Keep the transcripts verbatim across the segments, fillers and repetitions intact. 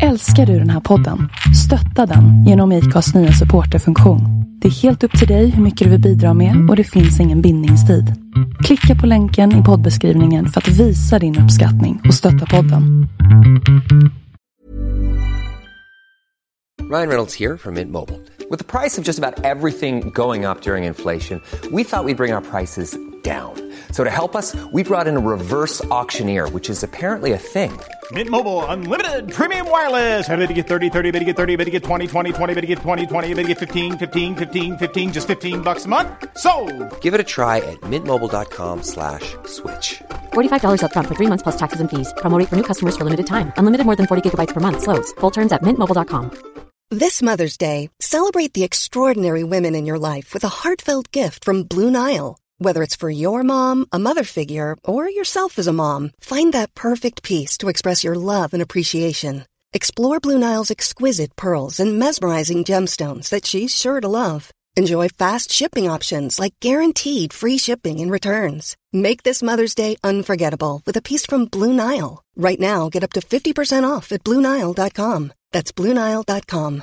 Älskar du den här podden? Stötta den genom I C A:s nya supporterfunktion. Det är helt upp till dig hur mycket du vill bidra med och det finns ingen bindningstid. Klicka på länken i poddbeskrivningen för att visa din uppskattning och stötta podden. Ryan Reynolds here from Mint Mobile. With the price of just about everything going up during inflation, we thought we'd bring our prices down. So to help us, we brought in a reverse auctioneer, which is apparently a thing. Mint Mobile Unlimited Premium Wireless. How to get thirty, thirty, how to get thirty, how to get twenty, twenty, twenty, how to get twenty, twenty, how to get fifteen, fifteen, fifteen, fifteen, just fifteen bucks a month? Sold! Give it a try at mintmobile.com slash switch. forty-five dollars up front for three months plus taxes and fees. Promo rate for new customers for limited time. Unlimited more than forty gigabytes per month. Slows full terms at mint mobile dot com. This Mother's Day, celebrate the extraordinary women in your life with a heartfelt gift from Blue Nile. Whether it's for your mom, a mother figure, or yourself as a mom, find that perfect piece to express your love and appreciation. Explore Blue Nile's exquisite pearls and mesmerizing gemstones that she's sure to love. Enjoy fast shipping options like guaranteed free shipping and returns. Make this Mother's Day unforgettable with a piece from Blue Nile. Right now, get up to fifty percent off at blue nile dot com. That's blue nile dot com.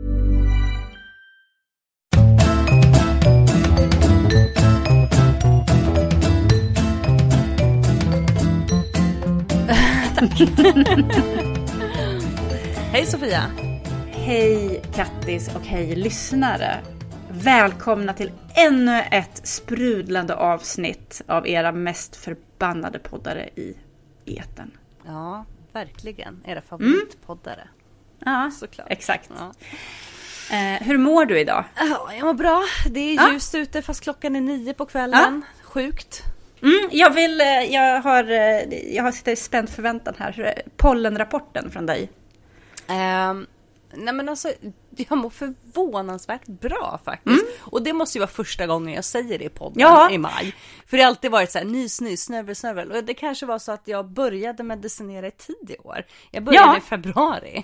Hej Sofia. Hej Kattis och hej lyssnare. Välkomna till ännu ett sprudlande avsnitt av era mest förbannade poddare i etern. Ja, verkligen. Era favoritpoddare. Mm. Ja, såklart. Exakt. Ja. Eh, hur mår du idag? Ja, jag mår bra. Det är ja. ljust ute fast klockan är nio på kvällen. Ja. Sjukt. Mm, jag vill, jag har, jag har sitter i spänd förväntan här. Pollenrapporten från dig. Um, nej men alltså, jag mår förvånansvärt bra faktiskt. Mm. Och det måste ju vara första gången jag säger det i podden ja. i maj. För det har alltid varit så här, nys, nys, snövel, snövel. Och det kanske var så att jag började medicinera i tid i år. Jag började ja. i februari.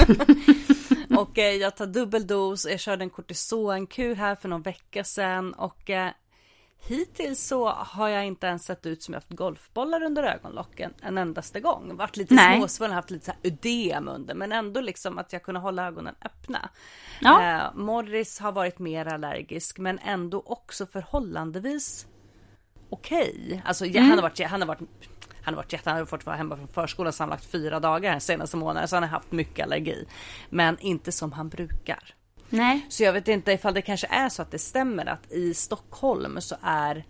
Och eh, jag tar dubbeldos. Jag körde en kortisonkur här för någon vecka sedan. Och eh, hittills så har jag inte ens sett ut som jag haft golfbollar under ögonlocken en endaste gång. Varit lite småsvullen, haft lite så här ödem under. Men ändå liksom att jag kunde hålla ögonen öppna. Ja. Eh, Morris har varit mer allergisk. Men ändå också förhållandevis okej. Okay. Alltså mm. han har varit... Han har varit Han har varit jätte, han har fått vara hemma från förskolan sammanlagt fyra dagar den senaste månaden. Så han har haft mycket allergi. Men inte som han brukar. Nej. Så jag vet inte ifall det kanske är så att det stämmer att i Stockholm så är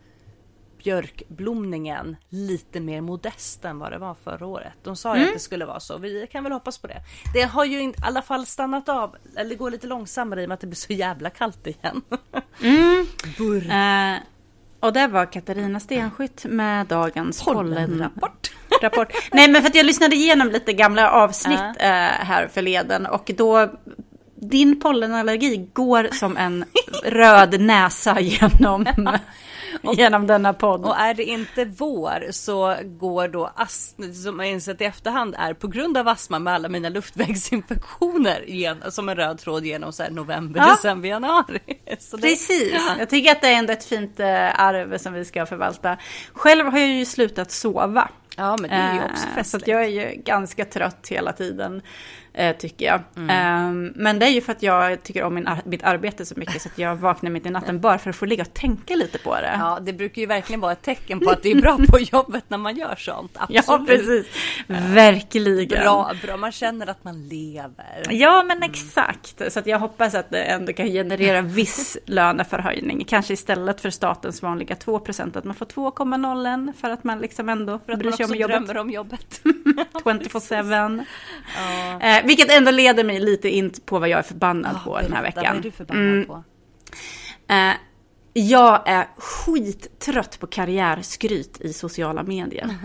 björkblomningen lite mer modest än vad det var förra året. De sa ju mm. att det skulle vara så. Vi kan väl hoppas på det. Det har ju i alla fall stannat av, eller går lite långsammare i och med att det blir så jävla kallt igen. Mm. Burr. Uh, och det var Katarina Stenskytt med dagens pollenrapport. Rapport. Nej, men för att jag lyssnade igenom lite gamla avsnitt uh. Uh, här förleden och då din pollenallergi går som en röd näsa genom, och, genom denna podd. Och är det inte vår så går då astma, som jag insett i efterhand är på grund av astma med alla mina luftvägsinfektioner gen, som en röd tråd genom så här november, ja. december, januari. Så det, precis. Ja. Jag tycker att det är ändå ett fint äh, arv som vi ska förvalta. Själv har jag ju slutat sova. Ja, men det är ju också festligt. Så att jag är ju ganska trött hela tiden, eh, tycker jag. Mm. Um, men det är ju för att jag tycker om min ar- mitt arbete så mycket så att jag vaknar mitt i natten bara för att få ligga och tänka lite på det. Ja, det brukar ju verkligen vara ett tecken på att det är bra på jobbet när man gör sånt. Absolut. Ja, precis. Verkligen. Bra, bra, man känner att man lever. Ja, men exakt. Så att jag hoppas att det ändå kan generera viss löneförhöjning. Kanske istället för statens vanliga två procent att man får två komma noll en för att man liksom ändå bryr sig om jobbet. Drömmer om jobbet. tjugofyra sju. Ja. Eh, vilket ändå leder mig lite in på vad jag är förbannad oh, på den här veckan. Vad är du förbannad mm. på? Eh, jag är skittrött på karriärskryt i sociala medier.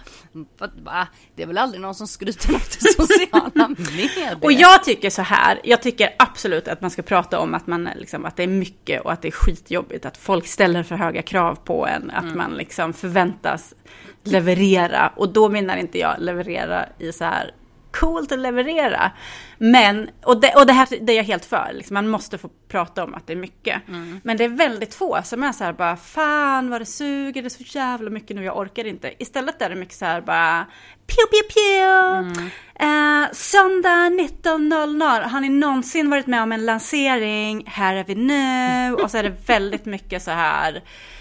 Va? Det är väl aldrig någon som skryter något i sociala medier? Och jag tycker så här. Jag tycker absolut att man ska prata om att, man, liksom, att det är mycket och att det är skitjobbigt. Att folk ställer för höga krav på en. Att mm. man liksom förväntas leverera. Och då menar inte jag leverera i så här coolt att leverera. Men, och det, och det här det är jag helt för. Liksom, man måste få prata om att det är mycket. Mm. Men det är väldigt få som är så här bara, fan vad det suger, det är så jävla mycket nu, jag orkar inte. Istället är det mycket så här bara, pew pew pew. Mm. Uh, söndag nitton noll noll. Har ni någonsin varit med om en lansering? Här är vi nu. Och så är det väldigt mycket så här,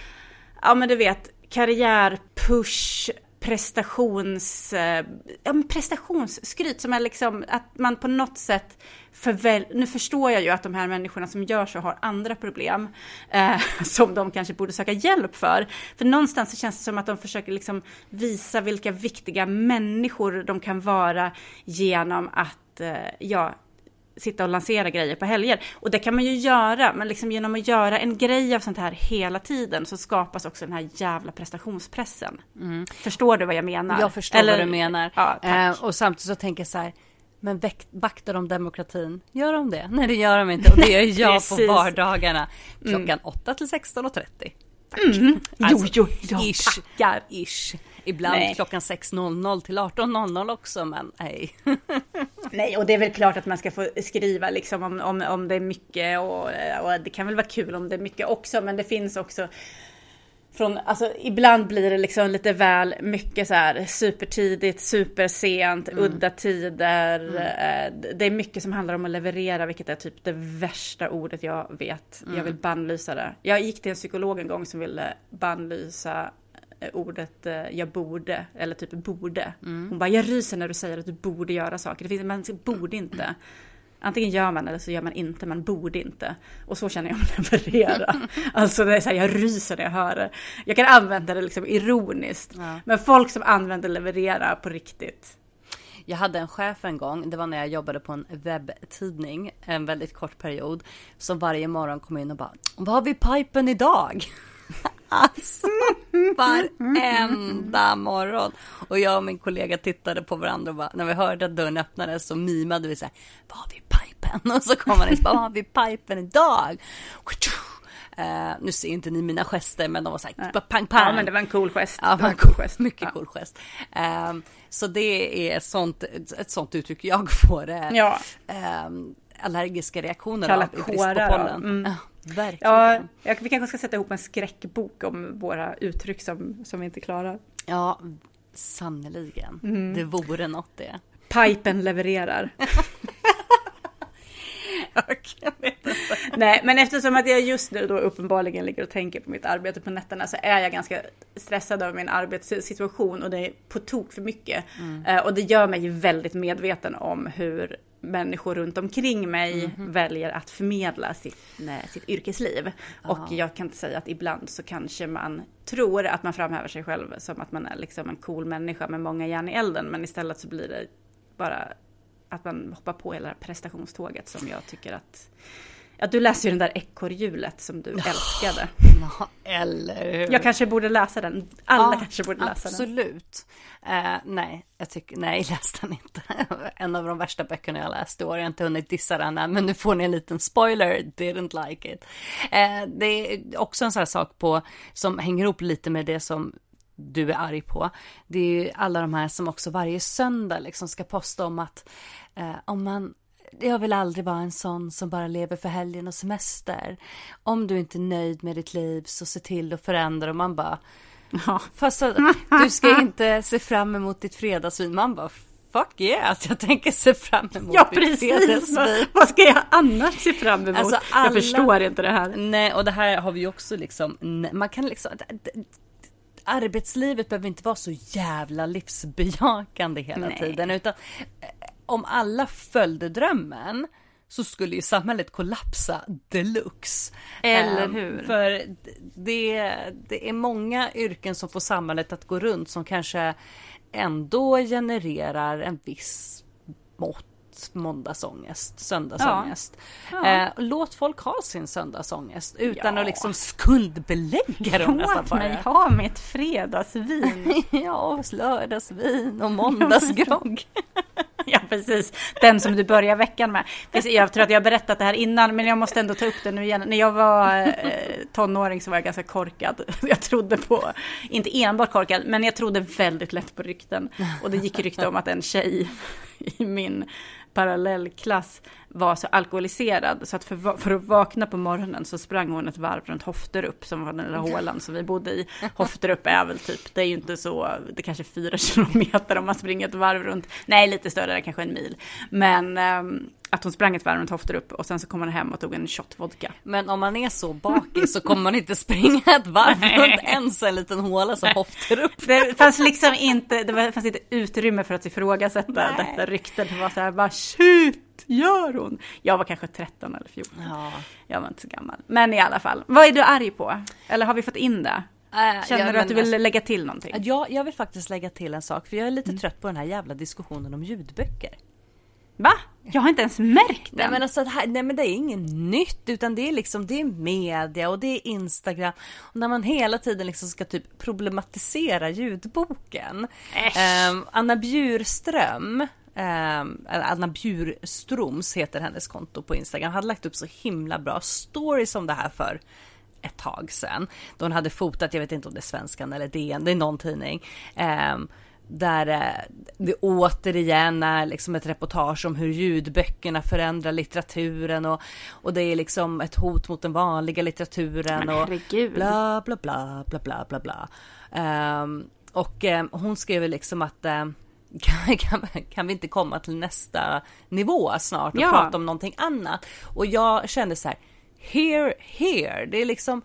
ja men du vet, karriär, push, prestations eh, ja, prestationsskryt som är liksom att man på något sätt förväl- nu förstår jag ju att de här människorna som gör så har andra problem eh, som de kanske borde söka hjälp för. För någonstans så känns det som att de försöker liksom visa vilka viktiga människor de kan vara genom att eh, ja sitta och lansera grejer på helger. Och det kan man ju göra, men liksom genom att göra en grej av sånt här hela tiden så skapas också den här jävla prestationspressen. Mm. Förstår du vad jag menar? Jag förstår Eller, vad du menar. Ja, eh, och samtidigt så tänker jag så här, men väck, vaktar de demokratin? Gör de det? Nej, det gör de inte. Och det gör jag på vardagarna. Klockan mm. åtta till sexton och trettio. Mm. Alltså, jo, jo, jo, ish, tackar. Ish. Ibland nej. Klockan sex noll noll till arton noll noll också, men nej. Nej, och det är väl klart att man ska få skriva liksom om, om, om det är mycket och, och det kan väl vara kul om det är mycket också, men det finns också från, alltså ibland blir det liksom lite väl mycket så här supertidigt, supersent, mm. udda tider. Mm. Det är mycket som handlar om att leverera, vilket är typ det värsta ordet jag vet. Mm. Jag vill bannlysa det. Jag gick till en psykolog en gång som ville bannlysa ordet jag borde, eller typ borde. Mm. Hon bara, jag ryser när du säger att du borde göra saker. Det finns, man borde inte. Antingen gör man eller så gör man inte, man borde inte. Och så känner jag mig leverera. Alltså det är så här, jag ryser när jag hör det. Jag kan använda det liksom ironiskt. Ja. Men folk som använder leverera på riktigt. Jag hade en chef en gång, det var när jag jobbade på en webbtidning, en väldigt kort period, som varje morgon kom in och bara, vad har vi i pipen idag? Alltså, varenda morgon. Och jag och min kollega tittade på varandra och bara, när vi hörde att dörren öppnades så mimade vi så här, vad har vi i pipen? Och så kom man in och bara, vad har vi i pipen idag? Uh, nu ser inte ni mina gester, men de var så här, pang pang. Ja, men det var en cool gest. Ja, det var en cool gest. Mycket ja. cool gest. Um, så det är sånt, ett sånt uttryck jag får. Uh, ja. Um, allergiska reaktioner Kalla av i brist på pollen. Mm. Ja, verkligen. Ja, jag, vi kanske ska sätta ihop en skräckbok om våra uttryck som, som vi inte klarar. Ja, sannoliken. Mm. Det vore något det. Pipen levererar. Jag vet inte. Nej, men eftersom att jag just nu då uppenbarligen ligger och tänker på mitt arbete på nätterna så är jag ganska stressad av min arbetssituation och det är på tok för mycket. Mm. Och det gör mig väldigt medveten om hur människor runt omkring mig mm-hmm. väljer att förmedla sitt, nej, sitt yrkesliv. Ja. Och jag kan inte säga att ibland så kanske man tror att man framhäver sig själv som att man är liksom en cool människa med många järn i elden, men istället så blir det bara att man hoppar på hela prestationståget som jag tycker att... Ja, du läser ju den där ekorrhjulet som du ja. älskade. Ja, eller hur? Jag kanske borde läsa den. Alla ja, kanske borde läsa absolut. den. Absolut. Uh, nej, jag tycker... Nej, läs den inte. En av de värsta böckerna jag läst i år. Jag har inte hunnit dissa den än, men nu får ni en liten spoiler. Didn't like it. Uh, det är också en sån här sak på som hänger ihop lite med det som du är arg på. Det är ju alla de här som också varje söndag liksom ska posta om att uh, om man... Jag vill aldrig vara en sån som bara lever för helgen och semester. Om du inte är nöjd med ditt liv så se till att förändra. Och man bara, ja. Fast du ska inte se fram emot ditt fredagsvin. Man bara, fuck yeah, jag tänker se fram emot ja, mitt precis. fredagsvin. Vad ska jag annars se fram emot? Alltså, alla... Jag förstår inte det här. Nej, och det här har vi ju också liksom, man kan liksom... Arbetslivet behöver inte vara så jävla livsbejakande hela Nej. tiden, utan om alla följde drömmen så skulle ju samhället kollapsa deluxe. Eller hur? Um, för det, det är många yrken som får samhället att gå runt som kanske ändå genererar en viss mått måndagsångest, söndagsångest. Ja. Ja. Eh, låt folk ha sin söndagsångest utan ja. att liksom skuldbelägga dem. Låt mig ha mitt fredagsvin. Ja, lördagsvin och måndagsgrogg. Ja, precis. Den som du börjar veckan med. Jag tror att jag har berättat det här innan, men jag måste ändå ta upp det nu igen. När jag var eh, tonåring så var jag ganska korkad. Jag trodde på, inte enbart korkad, men jag trodde väldigt lätt på rykten. Och det gick rykte om att en tjej i min parallellklass var så alkoholiserad så att för, för att vakna på morgonen så sprang hon ett varv runt Hofterup som var den lilla hålan som vi bodde i. Hofterup är väl typ, det är ju inte så, det är kanske fyra kilometer om man springer ett varv runt, nej lite större, kanske en mil. Men ähm, att hon sprang ett varv runt Hofterup och sen så kom man hem och tog en shot vodka. Men om man är så bakig så kommer man inte springa ett varv runt ens en liten håla som Hofterup. Det fanns liksom inte, det fanns inte utrymme för att ifrågasätta nej. Detta ryktet. Det var så här, bara shit, gör hon? Jag var kanske tretton eller fjorton. Ja. Jag var inte så gammal. Men i alla fall, vad är du arg på? Eller har vi fått in det? Äh, Känner ja, du att du vill alltså, lägga till någonting? Ja, jag vill faktiskt lägga till en sak. För jag är lite mm. trött på den här jävla diskussionen om ljudböcker. Va? Jag har inte ens märkt den. Nej men, alltså, här, nej men det är inget nytt, utan det är liksom, det är media och det är Instagram. Och när man hela tiden liksom ska typ problematisera ljudboken. Um, Anna Bjurström, um, Anna Bjurstroms heter hennes konto på Instagram, hade lagt upp så himla bra stories om det här för ett tag sedan. Då hon hade fotat, jag vet inte om det är Svenskan eller D N, det är någon tidning. Um, där det återigen är liksom ett reportage om hur ljudböckerna förändrar litteraturen och, och det är liksom ett hot mot den vanliga litteraturen och bla bla bla bla bla bla bla. Um, och um, hon skrev liksom att um, kan, kan, kan vi inte komma till nästa nivå snart och ja. prata om någonting annat. Och jag kände så här, here, here, det är liksom,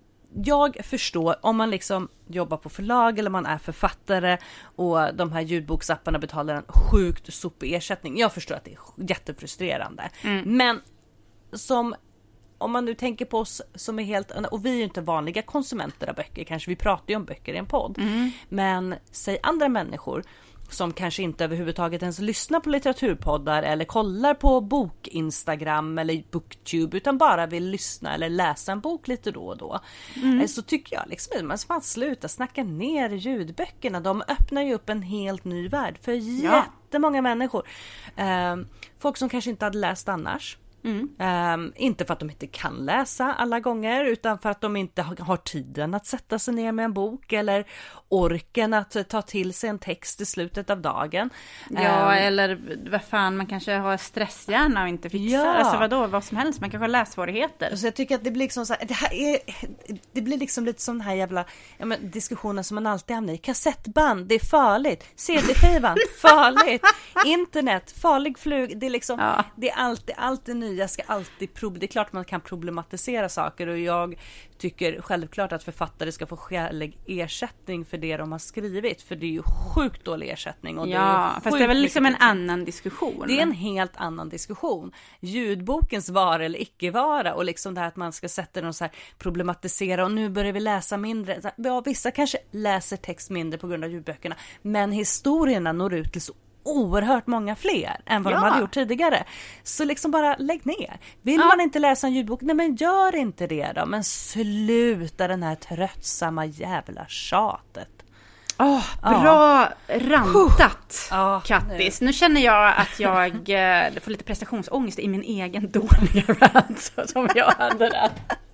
jag förstår om man liksom jobbar på förlag eller man är författare och de här ljudboksapparna betalar en sjukt sopig ersättning. Jag förstår att det är jättefrustrerande. Mm. Men som, om man nu tänker på oss som är helt, och vi är ju inte vanliga konsumenter av böcker, kanske vi pratar ju om böcker i en podd. Mm. Men säg andra människor som kanske inte överhuvudtaget ens lyssnar på litteraturpoddar eller kollar på bok-Instagram eller booktube utan bara vill lyssna eller läsa en bok lite då och då. Mm. Så tycker jag liksom att man ska sluta snacka ner ljudböckerna. De öppnar ju upp en helt ny värld för ja. jättemånga människor. Um, folk som kanske inte hade läst annars. Mm. Um, inte för att de inte kan läsa alla gånger utan för att de inte har, har tiden att sätta sig ner med en bok eller orken att ta till sig en text i slutet av dagen. Ja, um, eller vad fan, man kanske har stresshjärna och inte fixar. Ja. Alltså vadå, vad som helst, man kanske har lässvårigheter. Så jag tycker att det blir liksom så här, det här är, det blir liksom lite som den här jävla ja, men, diskussionen som man alltid hamnar i. Kassettband, det är farligt. C D-skivan, farligt. Internet, farlig flug. Det är liksom, ja. det är alltid, alltid ny. Jag ska alltid prov- det är klart man kan problematisera saker och jag tycker självklart att författare ska få skälig ersättning för det de har skrivit, för det är ju sjukt dålig ersättning. Och ja, det fast det är väl liksom en annan diskussion. Det är en helt annan diskussion. Ljudbokens vara eller icke-vara och liksom det här att man ska sätta den så här problematisera och nu börjar vi läsa mindre. Ja, vissa kanske läser text mindre på grund av ljudböckerna, men historierna når ut till så oerhört många fler än vad ja. de hade gjort tidigare. Så liksom bara lägg ner. Vill ja. man inte läsa en ljudbok? Nej, men gör inte det då. Men sluta den här tröttsamma jävla tjatet. Oh, bra ja. rantat, oh, Kattis. Nu. nu känner jag att jag eh, får lite prestationsångest i min egen dåliga rant som jag hade där.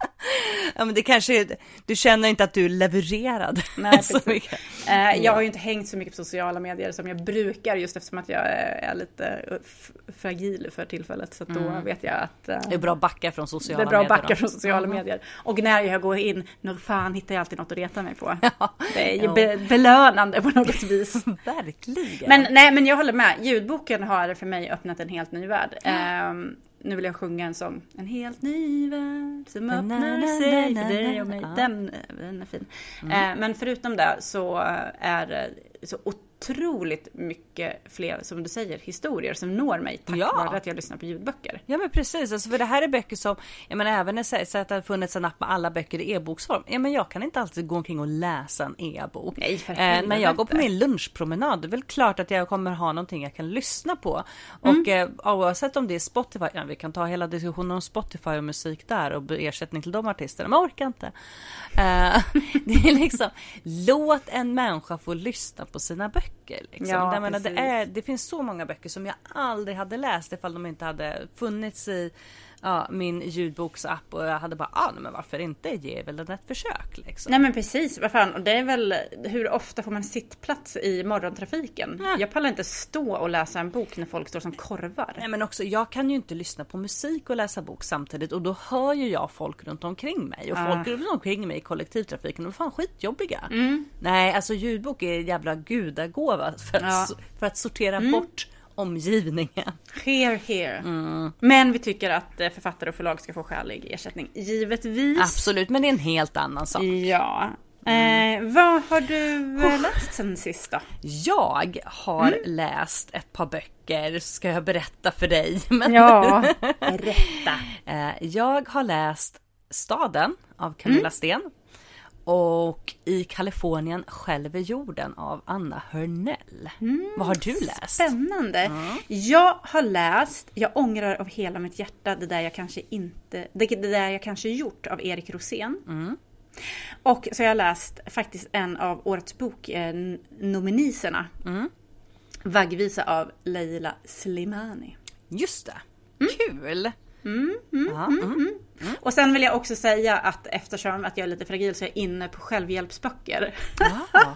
Ja, men det kanske är, du känner inte att du är levererad. Nej, så mycket. Eh, jag har ju inte hängt så mycket på sociala medier som jag brukar, just eftersom att jag är lite f- fragil för tillfället. Så då mm. vet jag att eh, det är bra backa från sociala medier. Det är bra backa från sociala mm. medier. Och när jag går in, när fan hittar jag alltid något att reta mig på. Ja. Det är ju be- belönande på något vis. Verkligen. Men nej, men jag håller med. Ljudboken har för mig öppnat en helt ny värld. Eh, Nu vill jag sjunga en sång. En helt ny värld som öppnar sig för dig och mig. Den, den är fin. Mm. Eh, men förutom det så är det så otroligt mycket fler, som du säger, historier som når mig tack ja. vare att jag lyssnar på ljudböcker. Ja, men precis. Alltså, för det här är böcker som, jag menar, även när det, så att det har funnits en app med alla böcker i e-boksform. Ja, men jag kan inte alltid gå omkring och läsa en e-bok. Nej, för eh, när jag går på min lunchpromenad, det är väl klart att jag kommer ha någonting jag kan lyssna på. Mm. Och eh, oavsett om det är Spotify, ja, vi kan ta hela diskussionen om Spotify och musik där och ersättning till de artisterna, men jag orkar inte. Eh, det är liksom, låt en människa få lyssna på sina böcker. Liksom. Ja, jag menar, det, är, det finns så många böcker som jag aldrig hade läst ifall de inte hade funnits i ja, min ljudboksapp. Och jag hade bara, ah, men varför inte? Ge väl den ett försök. Liksom. Nej men precis, vad fan. Och det är väl, hur ofta får man sittplats i morgontrafiken? Ja. Jag pallar inte stå och läsa en bok när folk står som korvar. Nej men också, jag kan ju inte lyssna på musik och läsa bok samtidigt. Och då hör ju jag folk runt omkring mig. Och folk ah. runt omkring mig i kollektivtrafiken. De är fan skitjobbiga. Mm. Nej, alltså ljudbok är jävla gudagåva för, ja. att, för att sortera mm. bort omgivningen. Here, here. Mm. Men vi tycker att författare och förlag ska få skälig ersättning. Givetvis. Absolut, men det är en helt annan sak. Ja. Mm. Eh, vad har du oh. läst sen sist då? Jag har mm. läst ett par böcker. Ska jag berätta för dig? Men ja, berätta. eh, jag har läst Staden av Camilla mm. Sten. Och I Kalifornien själv jorden av Anna Hörnell. Mm, vad har du läst? Spännande. Mm. Jag har läst, jag ångrar av hela mitt hjärta det där jag kanske inte, det, det där jag kanske gjort av Erik Rosén. Mm. Och så har jag läst faktiskt en av årets bok eh, nomineserna. Mm. Vaggvisa av Leila Slimani. Just det. Mm. Kul. Mm, mm, ja, mm, mm. Mm. Och sen vill jag också säga att eftersom att jag är lite fragil så är jag inne på självhjälpsböcker. Ja,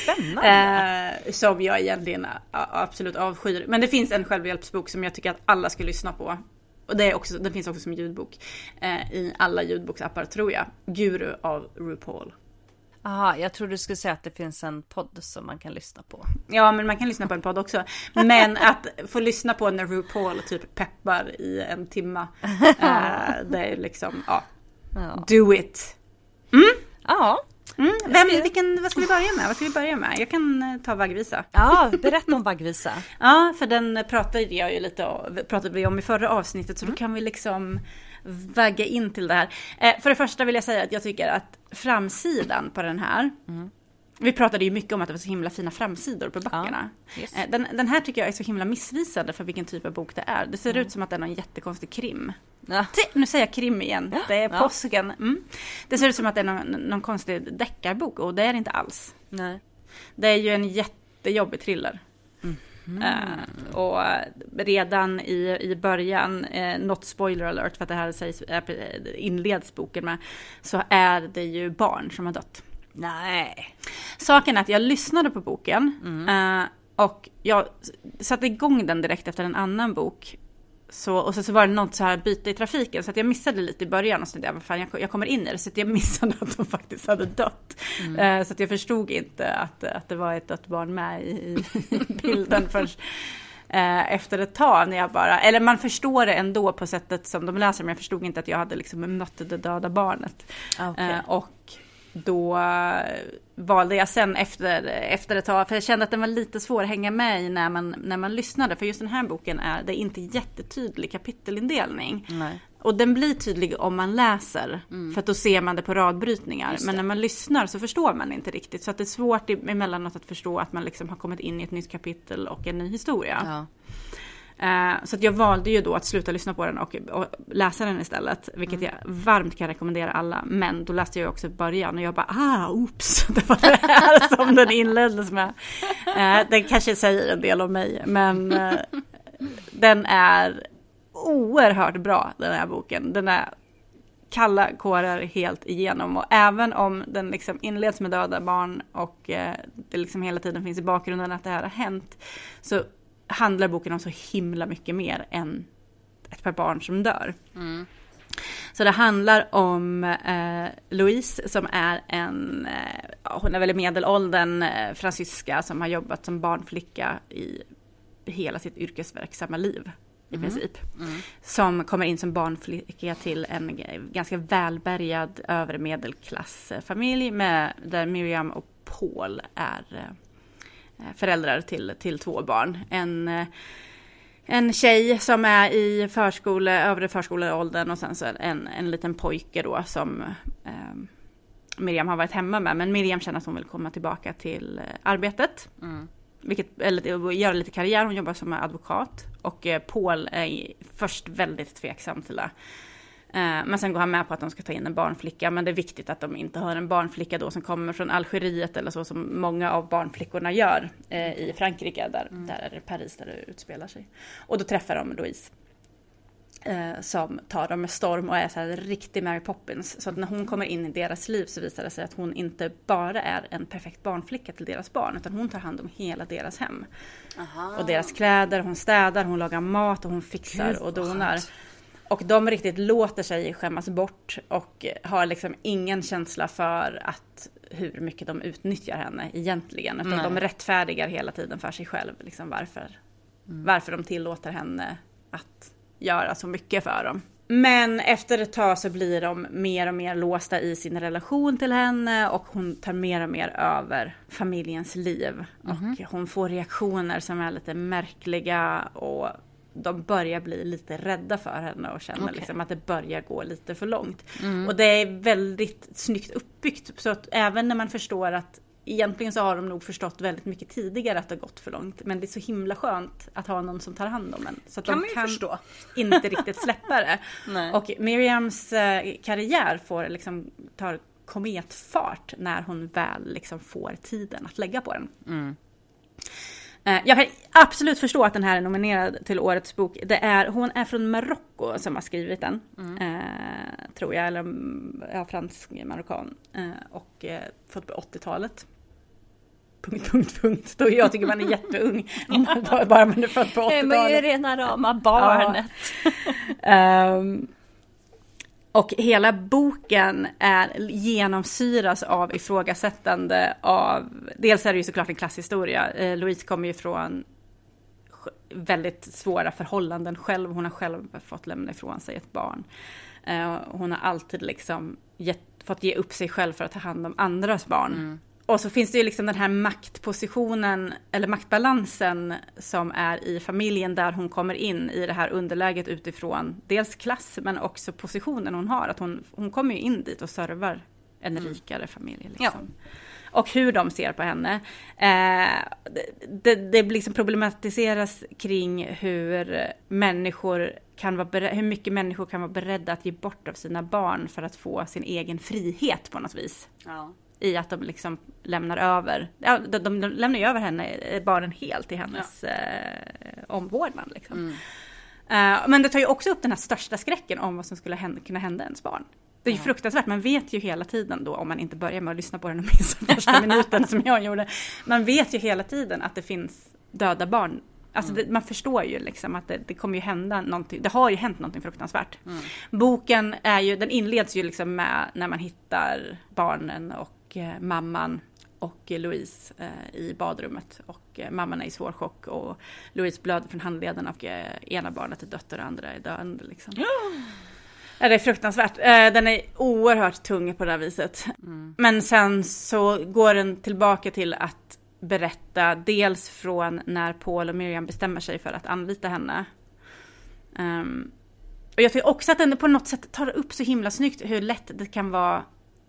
spännande. eh, som jag egentligen absolut avskyr. Men det finns en självhjälpsbok som jag tycker att alla ska lyssna på. Och det är också, den finns också som ljudbok eh, i alla ljudboksappar tror jag. Guru av RuPaul. Aha, jag tror du skulle säga att det finns en podd som man kan lyssna på. Ja, men man kan lyssna på en podd också. Men att få lyssna på när RuPaul typ peppar i en timma. eh, det är liksom, ja. ja. Do it. Mm? Ja. Mm. Vem, vilken, vad ska vi börja med? Vad ska vi börja med? Jag kan ta Vaggvisa. Ja, berätta om Vaggvisa. Ja, för den pratade jag ju lite om, pratade vi om i förra avsnittet. Så mm. då kan vi liksom vagga in till det här. Eh, för det första vill jag säga att jag tycker att framsidan på den här. Mm. Vi pratade ju mycket om att det var så himla fina framsidor på böckerna. Ja, yes. eh, den, den här tycker jag är så himla missvisande för vilken typ av bok det är. Det ser mm. ut som att den har en jättekonstig krim. Ja. Nu säger jag krim igen. Det är ja. påsken. Mm. Det ser ut som att det är någon, någon konstig deckarbok. Och det är det inte alls. Nej. Det är ju en jättejobbig thriller. Mm. Mm. Uh, och redan i, i början, uh, not spoiler alert för att det här sägs, uh, inleds boken med, så är det ju barn som har dött. Nej. Saken är att jag lyssnade på boken mm. uh, och jag satte igång den direkt efter en annan bok. Så, och så, så var det något så här byte i trafiken så att jag missade lite i början och så jag, fan, jag, jag kommer in i det så att jag missade att de faktiskt hade dött. Mm. Uh, så att jag förstod inte att, att det var ett dött barn med i, i bilden förrän uh, efter ett tag när jag bara, eller man förstår det ändå på sättet som de läser men jag förstod inte att jag hade liksom mött det döda barnet. Okay. Uh, och då valde jag sen efter, efter ett tag, för jag kände att den var lite svår att hänga med i när man, när man lyssnade. För just den här boken är, det är inte jättetydlig kapitelindelning. Nej. Och den blir tydlig om man läser, mm. för att då ser man det på radbrytningar. Men när man lyssnar så förstår man inte riktigt. Så att det är svårt emellanåt att förstå att man liksom har kommit in i ett nytt kapitel och en ny historia. Ja. Uh, så att jag valde ju då att sluta lyssna på den och, och läsa den istället. Vilket mm. jag varmt kan rekommendera alla. Men då läste jag också början och jag bara, ah, oops. Det var det här som den inleddes med. Uh, den kanske säger en del om mig. Men uh, den är oerhört bra, den här boken. Den är kalla kårar helt igenom. Och även om den liksom inleds med döda barn och uh, det liksom hela tiden finns i bakgrunden att det här har hänt, så handlar boken om så himla mycket mer än ett par barn som dör. Mm. Så det handlar om eh, Louise som är en, eh, hon är väl i medelåldern, eh, fransyska som har jobbat som barnflicka i hela sitt yrkesverksamma liv i mm. princip. Mm. Som kommer in som barnflicka till en ganska välbärgad övre medelklassfamilj med, där Miriam och Paul är eh, föräldrar till, till två barn. En, en tjej som är i förskole, övre förskoleåldern och sen så en, en liten pojke då som eh, Miriam har varit hemma med. Men Miriam känner att hon vill komma tillbaka till arbetet. Mm. Vilket, eller göra lite karriär. Hon jobbar som advokat. Och eh, Paul är först väldigt tveksam till det. Men sen går han med på att de ska ta in en barnflicka. Men det är viktigt att de inte har en barnflicka då som kommer från Algeriet eller så, som många av barnflickorna gör eh, i Frankrike. Där, mm. där är det Paris där det utspelar sig. Och då träffar de Louise. Eh, som tar dem med storm och är så här riktig Mary Poppins. Så att när hon kommer in i deras liv så visar det sig att hon inte bara är en perfekt barnflicka till deras barn. Utan hon tar hand om hela deras hem. Aha. Och deras kläder, hon städar, hon lagar mat och hon fixar Gud, och donar. What? Och de riktigt låter sig skämmas bort och har liksom ingen känsla för att hur mycket de utnyttjar henne egentligen. Utan Nej. de rättfärdigar hela tiden för sig själv liksom varför, mm. varför de tillåter henne att göra så mycket för dem. Men efter ett tag så blir de mer och mer låsta i sin relation till henne och hon tar mer och mer över familjens liv. Mm-hmm. Och hon får reaktioner som är lite märkliga och de börjar bli lite rädda för henne och känner okay. liksom att det börjar gå lite för långt. Mm. Och det är väldigt snyggt uppbyggt. Så att även när man förstår att egentligen så har de nog förstått väldigt mycket tidigare att det har gått för långt. Men det är så himla skönt att ha någon som tar hand om en. Så att kan de kan förstå. Inte riktigt släppa det. Nej. Och Miriams eh, karriär får liksom tar kometfart när hon väl liksom får tiden att lägga på den. Mm. Jag kan absolut förstå att den här är nominerad till årets bok. Det är, hon är från Marocko som har skrivit den. Mm. Eh, tror jag. Eller ja, fransk marockan. Eh, och eh, fått på åttiotalet. Punkt, punkt, punkt. Då jag tycker man är jätteung. Bara man är född på åttiotalet. Man är ju rena rama barnet. Ja. um, Och hela boken är genomsyras av ifrågasättande av... Dels är det ju såklart en klasshistoria. Eh, Louise kommer ju från väldigt svåra förhållanden själv. Hon har själv fått lämna ifrån sig ett barn. Eh, hon har alltid liksom gett, fått ge upp sig själv för att ta hand om andras barn. Mm. Och så finns det ju liksom den här maktpositionen eller maktbalansen som är i familjen där hon kommer in i det här underläget utifrån dels klass men också positionen hon har. Att hon, hon kommer ju in dit och servar en mm. rikare familj. Liksom. Ja. Och hur de ser på henne. Eh, det, det liksom problematiseras kring hur människor kan vara beredda, hur mycket människor kan vara beredda att ge bort av sina barn för att få sin egen frihet på något vis. Ja. I att de liksom lämnar över, ja, de, de, de lämnar över henne, barnen helt i hennes ja. eh, omvårdnad. Liksom. Mm. Uh, men det tar ju också upp den här största skräcken om vad som skulle hända, kunna hända ens barn. Det är ju ja. fruktansvärt, man vet ju hela tiden då, om man inte börjar med att lyssna på den och minsta första minuten som jag gjorde. Man vet ju hela tiden att det finns döda barn. Alltså mm. det, man förstår ju liksom att det, det kommer ju hända någonting. Det har ju hänt någonting fruktansvärt. Mm. Boken är ju, den inleds ju liksom med när man hittar barnen och eh, mamman och Louise eh, i badrummet. Och eh, mamman är i svår chock och Louise blöder från handlederna och eh, ena barnet är dött och det andra är döende liksom. Mm. Ja, det är fruktansvärt. Eh, den är oerhört tung på det här viset. Mm. Men sen så går den tillbaka till att berätta dels från när Paul och Miriam bestämmer sig för att anlita henne. Um, och jag tycker också att den på något sätt tar upp så himla snyggt hur lätt det kan vara,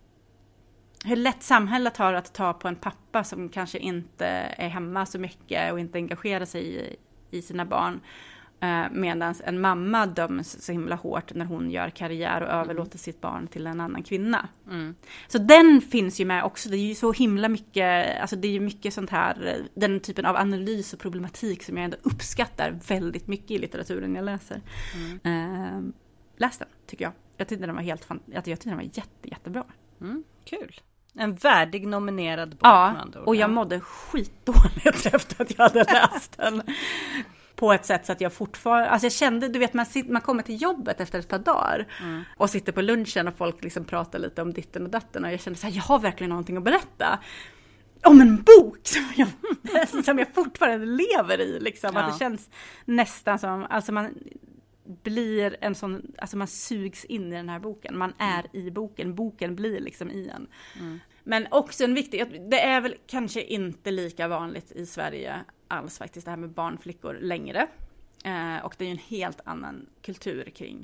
hur lätt samhället har att ta på en pappa som kanske inte är hemma så mycket och inte engagerar sig i, i sina barn. Uh, medan en mamma döms så himla hårt när hon gör karriär och överlåter mm. sitt barn till en annan kvinna. Mm. Så den finns ju med också. Det är ju så himla mycket, alltså det är ju mycket sånt här, den typen av analys och problematik som jag ändå uppskattar väldigt mycket i litteraturen jag läser. Mm. Uh, läs den, tycker jag. Jag tyckte den var helt fan, jag tyckte den var jätte, jättebra. Mm. Kul. En värdig nominerad bok. Ja, och jag mådde skitdåligt efter att jag hade läst den. På ett sätt så att jag fortfarande, alltså jag kände, du vet man, sitter, man kommer till jobbet efter ett par dagar mm. och sitter på lunchen och folk liksom pratar lite om ditten och datten och jag kände så här, jag har verkligen någonting att berätta om en bok som jag, som jag fortfarande lever i liksom, ja. Att det känns nästan som, alltså man blir en sån, alltså man sugs in i den här boken, man är i boken, boken blir liksom i en. Mm. Men också en viktig, det är väl kanske inte lika vanligt i Sverige alls faktiskt det här med barnflickor längre. Eh, och det är ju en helt annan kultur kring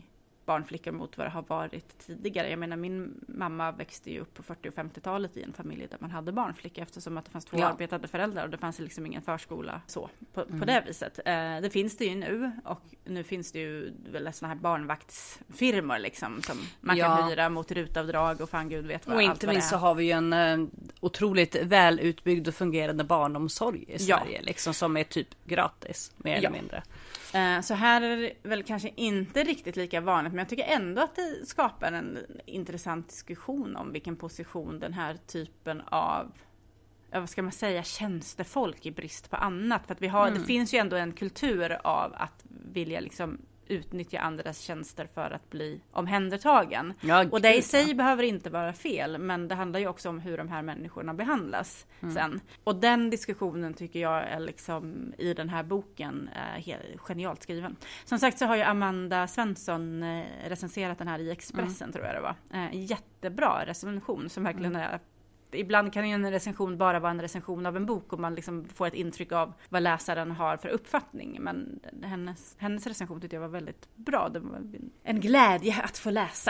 barnflickor mot vad det har varit tidigare. Jag menar, min mamma växte ju upp på fyrtio- och femtiotalet i en familj där man hade barnflickor, eftersom att det fanns två ja. arbetande föräldrar och det fanns liksom ingen förskola så på, mm. på det viset. Eh, det finns det ju nu, och nu finns det ju väl såna här barnvaktsfirmor liksom, som man ja. kan hyra mot rutavdrag och fan gud vet vad. Och inte minst så har vi ju en eh, otroligt väl utbyggd och fungerande barnomsorg i Sverige, ja. liksom, som är typ gratis, mer ja. eller mindre. Så här är det väl kanske inte riktigt lika vanligt, men jag tycker ändå att det skapar en intressant diskussion om vilken position den här typen av, vad ska man säga, tjänstefolk i brist på annat. För att vi har, mm. det finns ju ändå en kultur av att vilja liksom utnyttja andras tjänster för att bli omhändertagen. Ja, och det i sig behöver inte vara fel, men det handlar ju också om hur de här människorna behandlas mm. sen. Och den diskussionen tycker jag är liksom i den här boken eh, genialt skriven. Som sagt så har ju Amanda Svensson eh, recenserat den här i Expressen mm. tror jag det var. Eh, jättebra recension som verkligen är. Ibland kan ju en recension bara vara en recension av en bok och man liksom får ett intryck av vad läsaren har för uppfattning. Men hennes, hennes recension tyckte jag var väldigt bra. Det var en glädje att få läsa.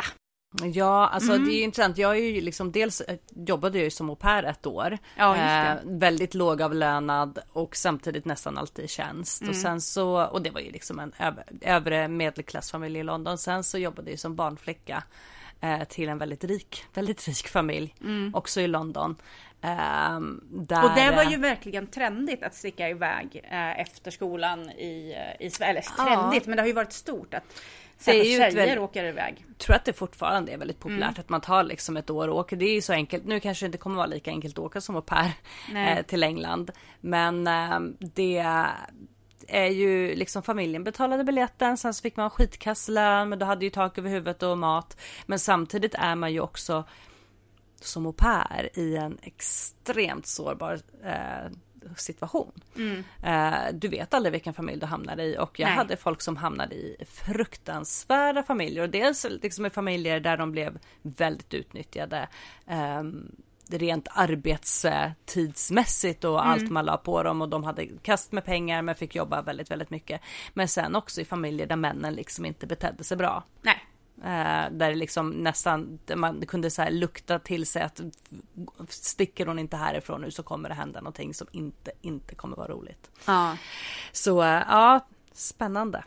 Ja, alltså mm. det är ju intressant. Jag är ju liksom, dels jobbade jag ju som au pair ett år. Ja, just det. Eh, väldigt lågavlönad och samtidigt nästan alltid i tjänst. Mm. Och sen så, och det var ju liksom en över, övre medelklassfamilj i London. Sen så jobbade jag som barnflicka till en väldigt rik, väldigt rik familj mm. också i London. Um, där, och det var ju verkligen trendigt att sticka iväg uh, efter skolan i, i Sverige. Trendigt, ja. men det har ju varit stort att tjejer väl, åker iväg. Jag tror att det fortfarande är väldigt populärt mm. att man tar liksom ett år och åker. Det är ju så enkelt. Nu kanske det inte kommer vara lika enkelt att åka som au pair eh, till England. Men eh, det är ju liksom, familjen betalade biljetten, sen så fick man skitkasslön, men då hade ju tak över huvudet och mat. Men samtidigt är man ju också som au pair i en extremt sårbar eh, situation. Mm. Eh, du vet aldrig vilken familj du hamnar i, och jag Nej. hade folk som hamnade i fruktansvärda familjer, och dels liksom i familjer där de blev väldigt utnyttjade eh, rent arbetstidsmässigt och mm. allt man la på dem, och de hade kast med pengar men fick jobba väldigt, väldigt mycket. Men sen också i familjer där männen liksom inte betedde sig bra. Nej. Uh, där det liksom nästan man kunde så här lukta till sig att sticker hon inte härifrån nu så kommer det hända någonting som inte, inte kommer vara roligt. Ja. Så uh, ja, spännande.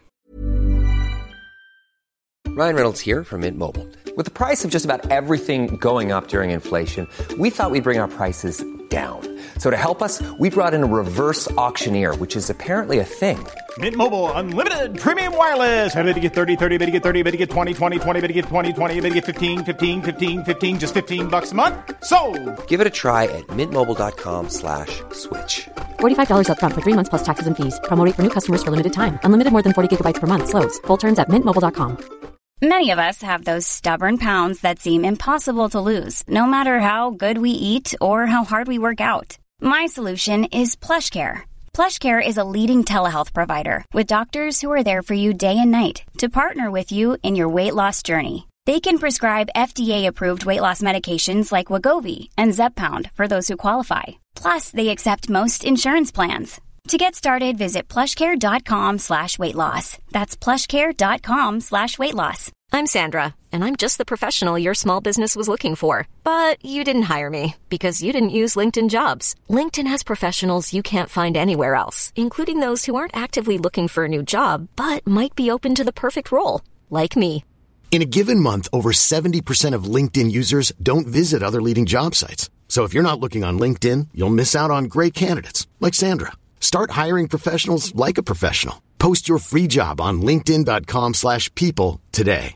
Ryan Reynolds here from Mint Mobile. With the price of just about everything going up during inflation, we thought we'd bring our prices down. So to help us, we brought in a reverse auctioneer, which is apparently a thing. Mint Mobile Unlimited Premium Wireless. How to get thirty, thirty, how to get thirty, how to get twenty, twenty, twenty, how to get twenty, twenty, how to get fifteen, fifteen, fifteen, fifteen, just fifteen bucks a month? Sold! Give it a try at mintmobile.com slash switch. forty-five dollars up front for three months plus taxes and fees. Promo rate for new customers for limited time. Unlimited more than forty gigabytes per month. Slows full terms at mint mobile dot com. Many of us have those stubborn pounds that seem impossible to lose, no matter how good we eat or how hard we work out. My solution is PlushCare. PlushCare is a leading telehealth provider with doctors who are there for you day and night to partner with you in your weight loss journey. They can prescribe F D A-approved weight loss medications like Wegovy and Zepbound for those who qualify. Plus, they accept most insurance plans. To get started, visit plushcare.com slash weight loss. That's plushcare.com slash weight loss. I'm Sandra, and I'm just the professional your small business was looking for. But you didn't hire me because you didn't use LinkedIn Jobs. LinkedIn has professionals you can't find anywhere else, including those who aren't actively looking for a new job, but might be open to the perfect role, like me. In a given month, over seventy percent of LinkedIn users don't visit other leading job sites. So if you're not looking on LinkedIn, you'll miss out on great candidates, like Sandra. Start hiring professionals like a professional. Post your free job on linkedin.com slash people today.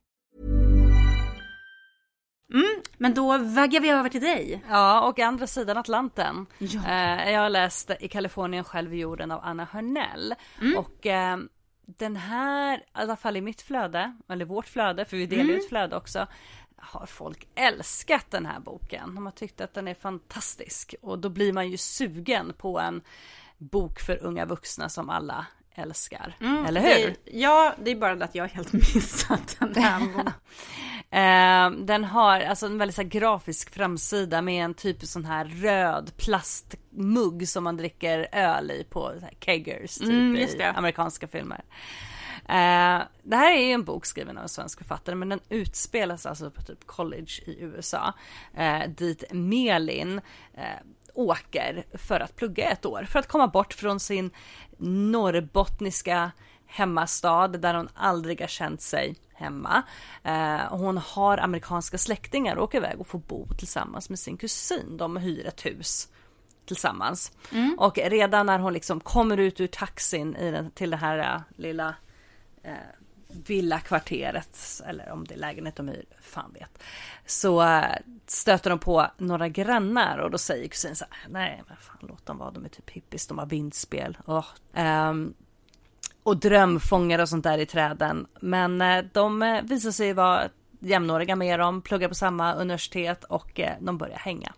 Mm, men då vaggar vi över till dig. Ja, och andra sidan Atlanten. Ja. Eh, jag har läst I Kalifornien själv i jorden av Anna Hörnell. Mm. Och eh, den här, i alla fall i mitt flöde, eller vårt flöde, för vi delar mm. ut flöde också, har folk älskat den här boken. De har tyckt att den är fantastisk. Och då blir man ju sugen på en bok för unga vuxna som alla älskar. Mm, eller hur? Det, ja, det är bara det att jag har helt missat den här boken. uh, den har alltså en väldigt så här, grafisk framsida med en typ sån här röd plastmugg som man dricker öl i på så här, keggers typ, mm, i amerikanska filmer. Eh, det här är ju en bok skriven av en svensk författare, men den utspelas alltså på typ college i U S A. Eh, dit Melin eh, åker för att plugga ett år. För att komma bort från sin norrbottniska hemmastad där hon aldrig har känt sig hemma. Eh, hon har amerikanska släktingar och åker iväg och får bo tillsammans med sin kusin. De hyr ett hus tillsammans. Mm. Och redan när hon liksom kommer ut ur taxin i den, till det här uh, lilla uh, villakvarteret, eller om det är lägenhet de hyr, fan vet, så uh, stöter de på några grannar och då säger kusin så här, nej men fan låt dem vara, de är typ hippies, de har vindspel. Oh. Um, och drömfångare och sånt där i träden. Men uh, de uh, visar sig vara jämnåriga med dem, pluggar på samma universitet och uh, de börjar hänga.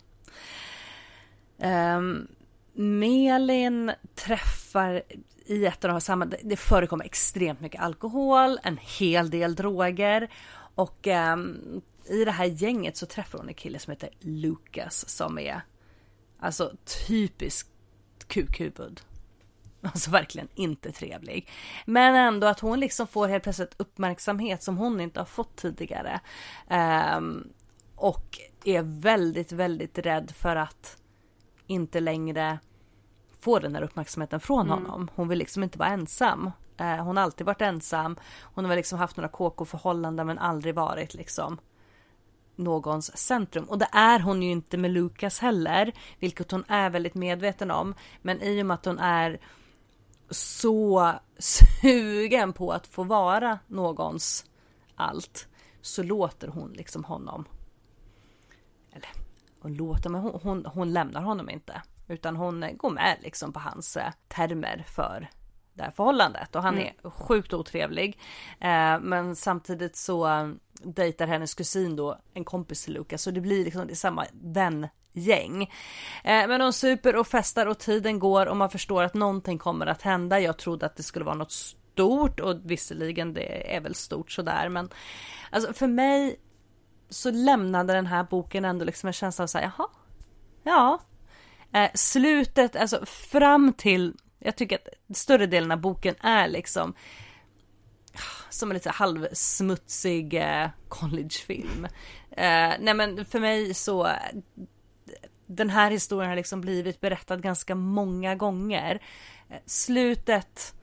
Um, Melin träffar i ett av de här samma, det förekommer extremt mycket alkohol, en hel del droger och um, i det här gänget så träffar hon en kille som heter Lucas som är alltså typiskt kukhuvud. Alltså verkligen inte trevlig. Men ändå att hon liksom får helt plötsligt uppmärksamhet som hon inte har fått tidigare. Um, och är väldigt, väldigt rädd för att inte längre få den här uppmärksamheten från mm. honom. Hon vill liksom inte vara ensam. Eh, hon har alltid varit ensam. Hon har väl liksom haft några kåkoförhållanden men aldrig varit liksom någons centrum. Och det är hon ju inte med Lucas heller, vilket hon är väldigt medveten om. Men i och med att hon är så sugen på att få vara någons allt, så låter hon liksom honom, eller hon låter, men hon, hon, hon lämnar honom inte, utan hon går med liksom på hans eh, termer för det här förhållandet, och han mm. är sjukt otrevlig, eh, men samtidigt så eh, dejtar hennes kusin då en kompis till Lucas, så det blir liksom det samma vängäng. Eh, men de super och festar och tiden går och man förstår att någonting kommer att hända. Jag trodde att det skulle vara något stort, och visserligen det är väl stort sådär, men alltså för mig så lämnade den här boken ändå liksom en känsla av så här, jaha, ja. Eh, slutet, alltså fram till, jag tycker att större delen av boken är liksom som en lite halvsmutsig eh, collegefilm. Eh, nej men för mig så, den här historien har liksom blivit berättad ganska många gånger. Eh, slutet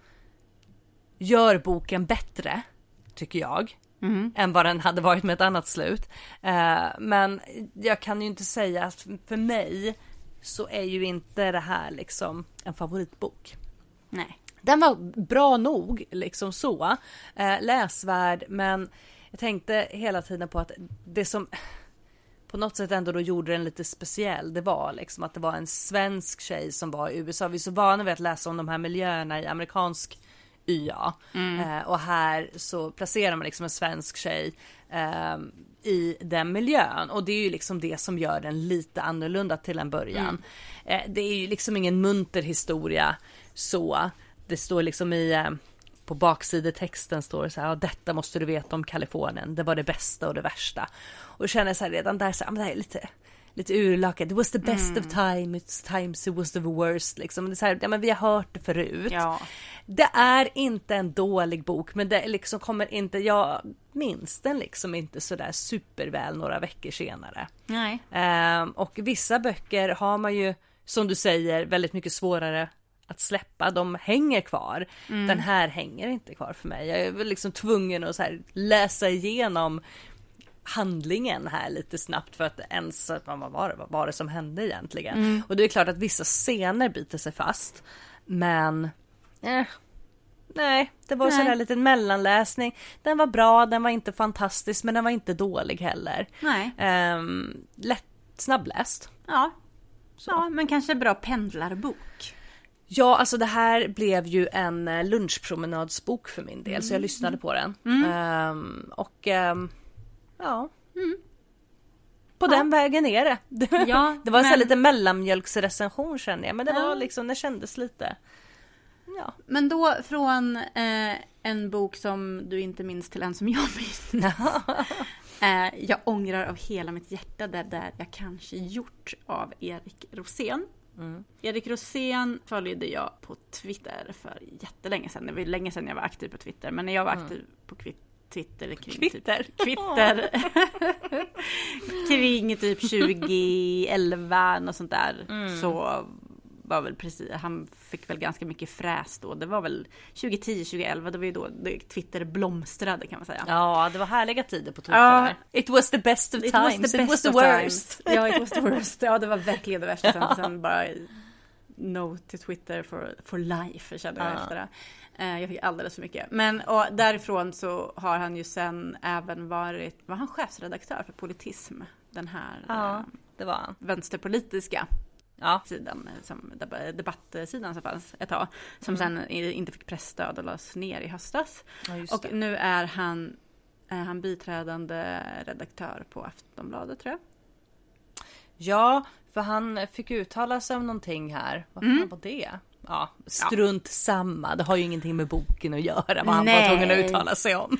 gör boken bättre, tycker jag. Mm. än vad den hade varit med ett annat slut. Uh, men jag kan ju inte säga att för mig så är ju inte det här liksom en favoritbok. Nej. Den var bra nog liksom så, uh, läsvärd, men jag tänkte hela tiden på att det som på något sätt ändå då gjorde den lite speciell, det var liksom att det var en svensk tjej som var i U S A. Vi är så vana vid att läsa om de här miljöerna i amerikansk Y A. Mm. Eh, och här så placerar man liksom en svensk tjej eh, i den miljön, och det är ju liksom det som gör den lite annorlunda till en början. Mm. Eh, det är ju liksom ingen munter historia så. Det står liksom i eh, på baksidetexten står det så här, ja, detta måste du veta om Kalifornien, det var det bästa och det värsta. Och känner så här redan där så här, men det här är lite lite urlakat. It was the best mm. of time, it's times it was the worst liksom. Det är så här, ja men vi har hört det förut. Ja. Det är inte en dålig bok, men det liksom kommer inte, jag minns den liksom inte så där superväl några veckor senare. Nej. Um, och vissa böcker har man ju, som du säger, väldigt mycket svårare att släppa. De hänger kvar. Mm. Den här hänger inte kvar för mig. Jag är liksom tvungen att så här läsa igenom handlingen här lite snabbt för att ens, vad var, vad var det som hände egentligen. Mm. Och det är klart att vissa scener biter sig fast, men eh, nej, det var sådär lite mellanläsning. Den var bra, den var inte fantastisk, men den var inte dålig heller. Nej. Um, lätt, snabbläst. Ja. Ja, men kanske bra pendlarbok. Ja, alltså det här blev ju en lunchpromenadsbok för min del, mm. så jag lyssnade på den. Mm. Um, och um, ja. Mm. På ja. den vägen är det. Ja, det var men... så lite mellanmjölksrecension känner jag, men det ja. var liksom, det kändes lite. Ja. Men då från eh, en bok som du inte minns till en som jag minns. eh, jag ångrar av hela mitt hjärta det där jag kanske gjort av Erik Rosén. Mm. Erik Rosén följde jag på Twitter för jättelänge sedan. Det var länge sedan jag var aktiv på Twitter. Men när jag var aktiv mm. på Twitter kring Twitter. Typ, Twitter. kring typ tjugoelva och sånt där. Mm. Så var väl precis, han fick väl ganska mycket fräs då. Det var väl tjugohundratio tjugoelva, det var ju då Twitter blomstrade kan man säga. Ja, det var härliga tider på Twitter. Ja. It was the best of it times. Was the it was the worst. Ja, it was the worst. Ja, det var verkligen det värsta. Sen, sen bara no till Twitter for, for life kände jag ja. efter det. Jag fick alldeles för mycket. Men och därifrån så har han ju sen även varit, var han chefsredaktör för Politism? Den här ja, det var han. Vänsterpolitiska ja. sidan, som debattsidan som fanns ett tag. Som mm. sen inte fick pressstöd och lades ner i höstas. Ja, och nu är han, är han biträdande redaktör på Aftonbladet tror jag. Ja, för han fick uttala sig om någonting här. Vad fan mm. var det? Ja, strunt ja. samma. Det har ju ingenting med boken att göra. Vad han Nej. var tvungen att uttala sig om.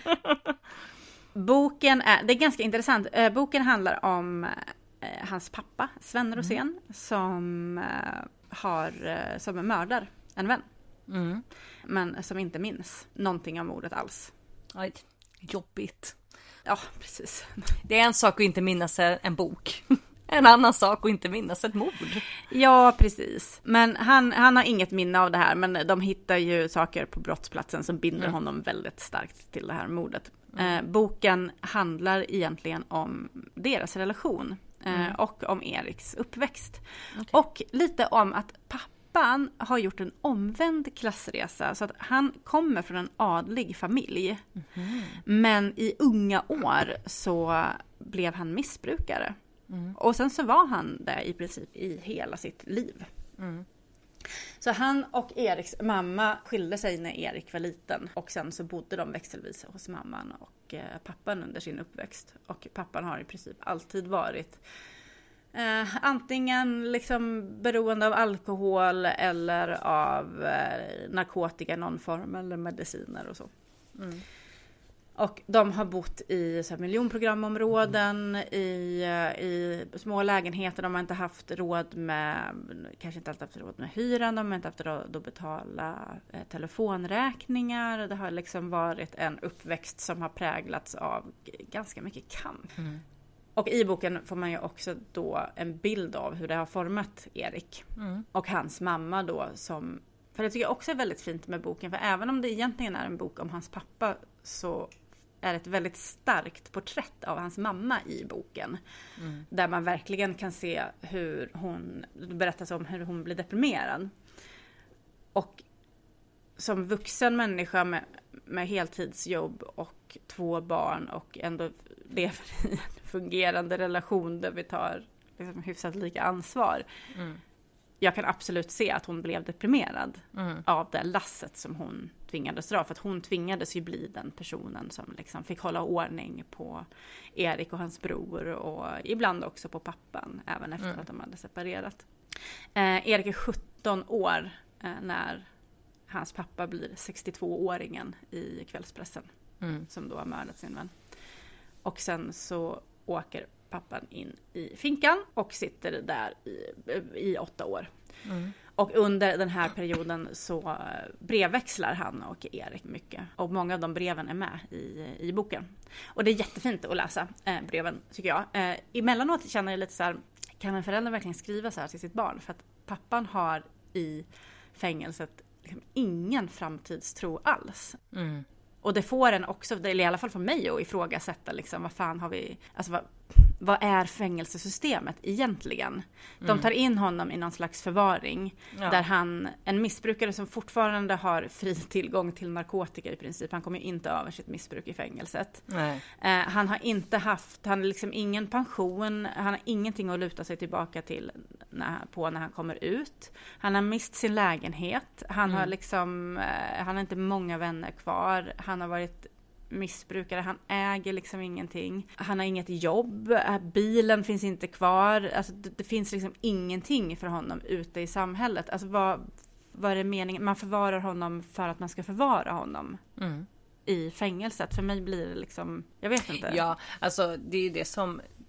Boken är, det är ganska intressant. Boken handlar om eh, hans pappa, Sven Rosén, mm. som eh, har, som mördar en vän. Mm. Men som inte minns någonting om mordet alls. Aj, jobbigt. Ja, precis. Det är en sak att inte minnas en bok. En annan sak och inte minnas ett mord. Ja, precis. Men han, han har inget minne av det här. Men de hittar ju saker på brottsplatsen som binder mm. honom väldigt starkt till det här mordet. Mm. Eh, boken handlar egentligen om deras relation. Eh, mm. Och om Eriks uppväxt. Okay. Och lite om att pappan har gjort en omvänd klassresa. Så att han kommer från en adlig familj. Mm. Men i unga år så blev han missbrukare. Mm. Och sen så var han där i princip i hela sitt liv. Mm. Så han och Eriks mamma skilde sig när Erik var liten. Och sen så bodde de växelvis hos mamman och eh, pappan under sin uppväxt. Och pappan har i princip alltid varit eh, antingen liksom beroende av alkohol eller av eh, narkotika i någon form eller mediciner och så. Mm. Och de har bott i så här, miljonprogramområden, i, i små lägenheter. De har inte haft råd med, kanske inte alltid haft råd med hyran. De har inte haft råd att betala eh, telefonräkningar. Det har liksom varit en uppväxt som har präglats av ganska mycket kamp. Mm. Och i boken får man ju också då en bild av hur det har format Erik. Mm. Och hans mamma då som, för det tycker jag också är väldigt fint med boken. För även om det egentligen är en bok om hans pappa så är ett väldigt starkt porträtt av hans mamma i boken. Mm. Där man verkligen kan se hur hon, det berättas om hur hon blir deprimerad. Och som vuxen människa med, med heltidsjobb och två barn och ändå lever i en fungerande relation där vi tar liksom hyfsat lika ansvar. Mm. Jag kan absolut se att hon blev deprimerad mm. av det lasset som hon tvingades dra. För att hon tvingades ju bli den personen som liksom fick hålla ordning på Erik och hans bror. Och ibland också på pappan, även efter mm. att de hade separerat. Eh, Erik är sjutton år eh, när hans pappa blir sextiotvååringen i kvällspressen. Mm. Som då har mördat sin vän. Och sen så åker pappan in i finkan och sitter där i, i åtta år. Mm. Och under den här perioden så brevväxlar han och Erik mycket. Och många av de breven är med i, i boken. Och det är jättefint att läsa eh, breven, tycker jag. Eh, emellanåt känner jag lite så här, kan en förälder verkligen skriva så här till sitt barn? För att pappan har i fängelset liksom ingen framtidstro alls. Mm. Och det får en också, eller i alla fall för mig att ifrågasätta liksom, vad fan har vi, alltså vad, vad är fängelsesystemet egentligen? De mm. tar in honom i någon slags förvaring ja. Där han, en missbrukare som fortfarande har fri tillgång till narkotika i princip, han kommer ju inte över sitt missbruk i fängelset. Nej. Eh, han har inte haft, han har liksom ingen pension, han har ingenting att luta sig tillbaka till när, på när han kommer ut. Han har mist sin lägenhet, han mm. har liksom, eh, han har inte många vänner kvar, han har varit missbrukare, han äger liksom ingenting. Han har inget jobb, bilen finns inte kvar. Alltså det, det finns liksom ingenting för honom ute i samhället. Alltså vad, vad är det meningen? Man förvarar honom för att man ska förvara honom mm. i fängelset. För mig blir det liksom, jag vet inte. Ja, alltså det är ju det som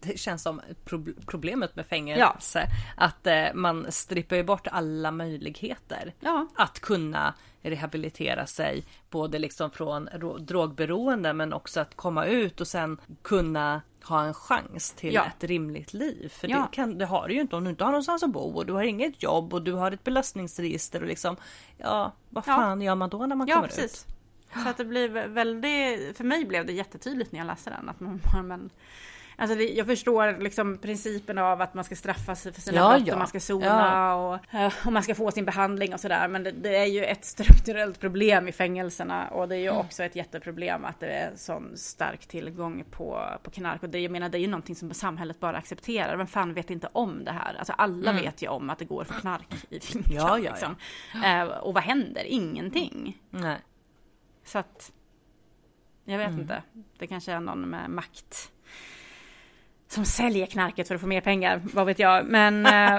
det känns som problemet med fängelse. Ja. Att eh, man strippar ju bort alla möjligheter ja. att kunna rehabilitera sig. Både liksom från drogberoende men också att komma ut och sen kunna ha en chans till ja. ett rimligt liv. För ja. det, kan, det har du ju inte om du inte har någonstans att bo och du har inget jobb och du har ett belastningsregister och liksom, ja, vad fan ja. gör man då när man ja, kommer precis. ut? Så att det blir väldigt, för mig blev det jättetydligt när jag läste den att man, man alltså det, jag förstår liksom principen av att man ska straffa sig för sina ja, brott ja. och man ska sona ja. och, och man ska få sin behandling och sådär. Men det, det är ju ett strukturellt problem i fängelserna och det är ju mm. också ett jätteproblem att det är sån stark tillgång på, på knark. Och det, jag menar, det är ju någonting som samhället bara accepterar. Vem fan vet inte om det här? Alltså alla mm. vet ju om att det går för knark i finkan. Ja, ja, liksom. ja. Uh, och vad händer? Ingenting. Nej. Så att jag vet mm. inte. Det kanske är någon med makt som säljer knarket för att få mer pengar, vad vet jag. Men äh,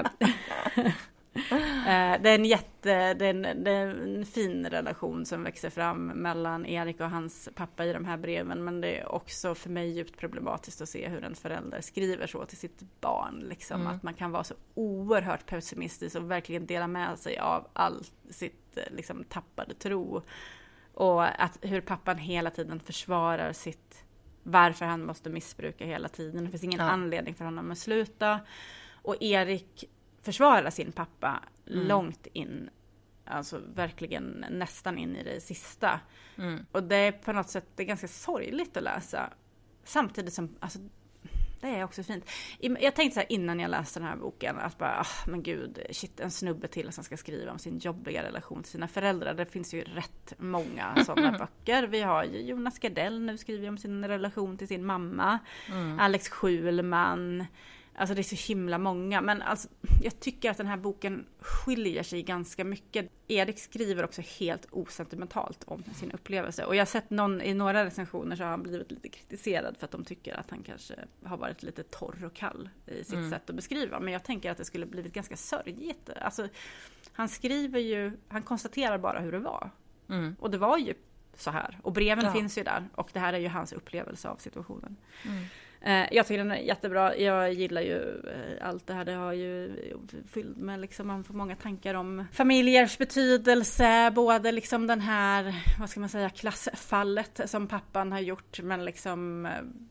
äh, det är en jätte, det är en, det är en fin relation som växer fram mellan Erik och hans pappa i de här breven. Men det är också för mig djupt problematiskt att se hur en förälder skriver så till sitt barn. Liksom. Mm. Att man kan vara så oerhört pessimistisk och verkligen dela med sig av all sitt liksom, tappade tro. Och att hur pappan hela tiden försvarar sitt varför han måste missbruka hela tiden. Det finns ingen ja. anledning för honom att sluta. Och Erik försvarar sin pappa mm. långt in. Alltså verkligen nästan in i det sista. Mm. Och det är på något sätt det är ganska sorgligt att läsa. Samtidigt som, alltså, det är också fint. Jag tänkte så här innan jag läste den här boken att bara, ah, men gud, shit, en snubbe till som ska skriva om sin jobbiga relation till sina föräldrar. Det finns ju rätt många sådana böcker. Vi har ju Jonas Gardell nu skriver om sin relation till sin mamma. Mm. Alex Schulman. Alltså det är så himla många. Men alltså, jag tycker att den här boken skiljer sig ganska mycket. Erik skriver också helt osentimentalt om sin upplevelse. Och jag har sett någon, i några recensioner så har han blivit lite kritiserad för att de tycker att han kanske har varit lite torr och kall i sitt mm. sätt att beskriva. Men jag tänker att det skulle blivit ganska sörjigt. Alltså, han skriver ju, han konstaterar bara hur det var. Mm. Och det var ju så här. Och breven ja. finns ju där. Och det här är ju hans upplevelse av situationen. Mm. Jag tycker den är jättebra. Jag gillar ju allt det här. Det har ju fyllt med liksom, man får många tankar om familjers betydelse. Både liksom den här, vad ska man säga, klassfallet som pappan har gjort. Men liksom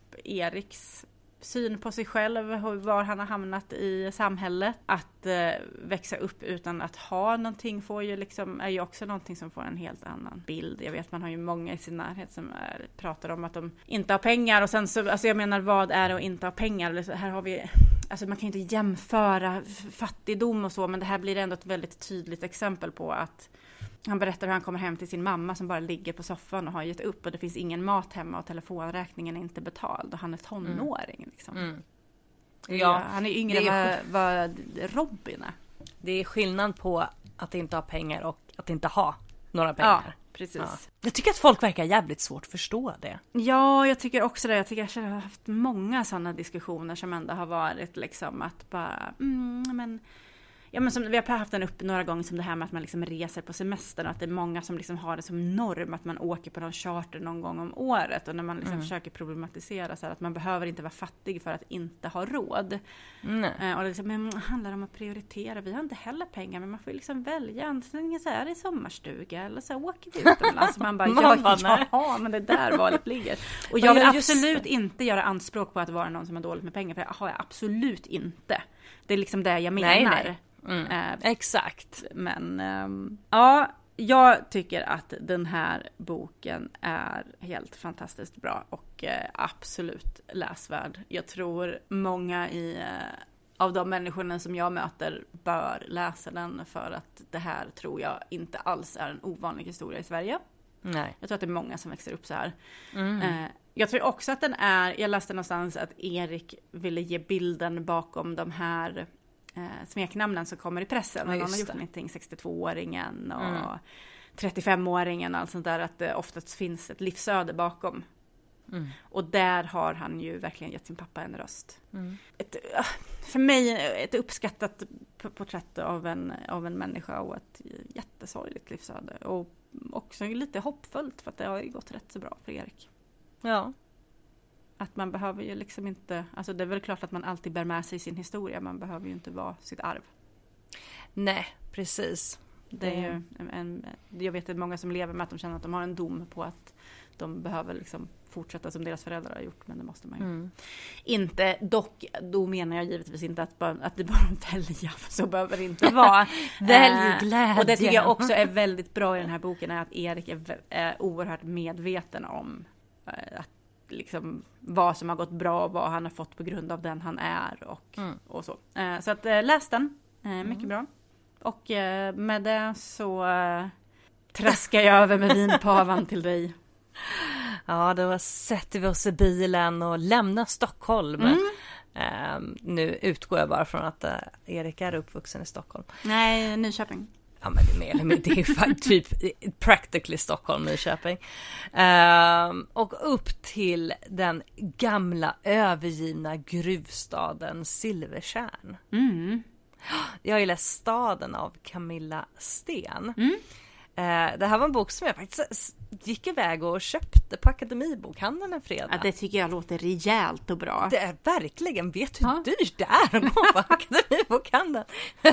Eriks syn på sig själv, var han har hamnat i samhället. Att eh, växa upp utan att ha någonting får ju liksom, är ju också någonting som får en helt annan bild. Jag vet, man har ju många i sin närhet som är, pratar om att de inte har pengar. Och sen så, alltså jag menar, vad är det att inte ha pengar? Här har vi, alltså man kan ju inte jämföra fattigdom och så, men det här blir ändå ett väldigt tydligt exempel på att han berättar hur han kommer hem till sin mamma som bara ligger på soffan och har gett upp. Och det finns ingen mat hemma och telefonräkningen är inte betald. Och han är tonåring. Mm. Liksom. Mm. Ja, han är yngre än vad, vad Robin är. Det är skillnad på att inte ha pengar och att inte ha några pengar. Ja, precis. Ja. Jag tycker att folk verkar jävligt svårt att förstå det. Ja, jag tycker också det. Jag tycker att jag har haft många sådana diskussioner som ändå har varit liksom att bara, mm, men... Ja, men som, vi har haft den uppe några gånger som det här med att man liksom reser på semestern och att det är många som liksom har det som norm att man åker på någon charter någon gång om året och när man liksom mm. försöker problematisera så här, att man behöver inte vara fattig för att inte ha råd. Mm. Eh, och det, liksom, men det handlar om att prioritera. Vi har inte heller pengar men man får liksom välja antingen så här i sommarstuga eller så här, åker vi utomlands. Man bara, ja, ja, ja, men det där valet ligger. Och jag vill absolut inte göra anspråk på att vara någon som har dåligt med pengar, för det har jag absolut inte. Det är liksom det jag menar. Nej, nej. Mm. Eh, Exakt. Men um, ja, jag tycker att den här boken är helt fantastiskt bra och eh, absolut läsvärd. Jag tror många i, eh, av de människorna som jag möter bör läsa den, för att det här tror jag inte alls är en ovanlig historia i Sverige. Nej. Jag tror att det är många som växer upp så här. Mm. Eh, jag tror också att den är, jag läste någonstans att Erik ville ge bilden bakom de här Eh, smeknamnen som kommer i pressen. Ja, någon har gjort det. Någonting, sextiotvååringen och mm. trettiofemåringen och allt sånt där, att det oftast finns ett livsöde bakom. Mm. Och där har han ju verkligen gett sin pappa en röst. Mm. Ett, för mig ett uppskattat porträtt av en, av en människa och ett jättesorgligt livsöde. Och också lite hoppfullt för att det har ju gått rätt så bra för Erik. Ja. Att man behöver ju liksom inte, alltså det är väl klart att man alltid bär med sig sin historia, man behöver ju inte vara sitt arv. Nej, precis. Det är ju en, en, jag vet att många som lever med att de känner att de har en dom på att de behöver liksom fortsätta som deras föräldrar har gjort, men det måste man ju mm. inte. Dock, då menar jag givetvis inte att, bara, att det bara välja, för så behöver det inte vara. Välj glädje. Och det tycker jag också är väldigt bra i den här boken, är att Erik är, är oerhört medveten om äh, att liksom vad som har gått bra och vad han har fått på grund av den han är och, mm. och så. Äh, så att äh, läs den, äh, mycket mm. bra. Och äh, med det så äh, traskar jag över med vinpavan till dig. Ja, då sätter vi oss i bilen och lämnar Stockholm. Mm. Um, nu utgår jag bara från att uh, Erik är uppvuxen i Stockholm. Nej, Nyköping. Ja, men det är mer eller mindre, det är ju typ practically Stockholm, Nyköping. Um, och upp till den gamla övergivna gruvstaden Silvertjärn. Mm. Jag har ju läst Staden av Camilla Sten. Mm. Uh, det här var en bok som jag faktiskt gick iväg och köpte på Akademibokhandeln en fredag. Ja, det tycker jag låter rejält och bra. Det är verkligen, vet du hur ja. dyrt det är att gå på Akademibokhandeln?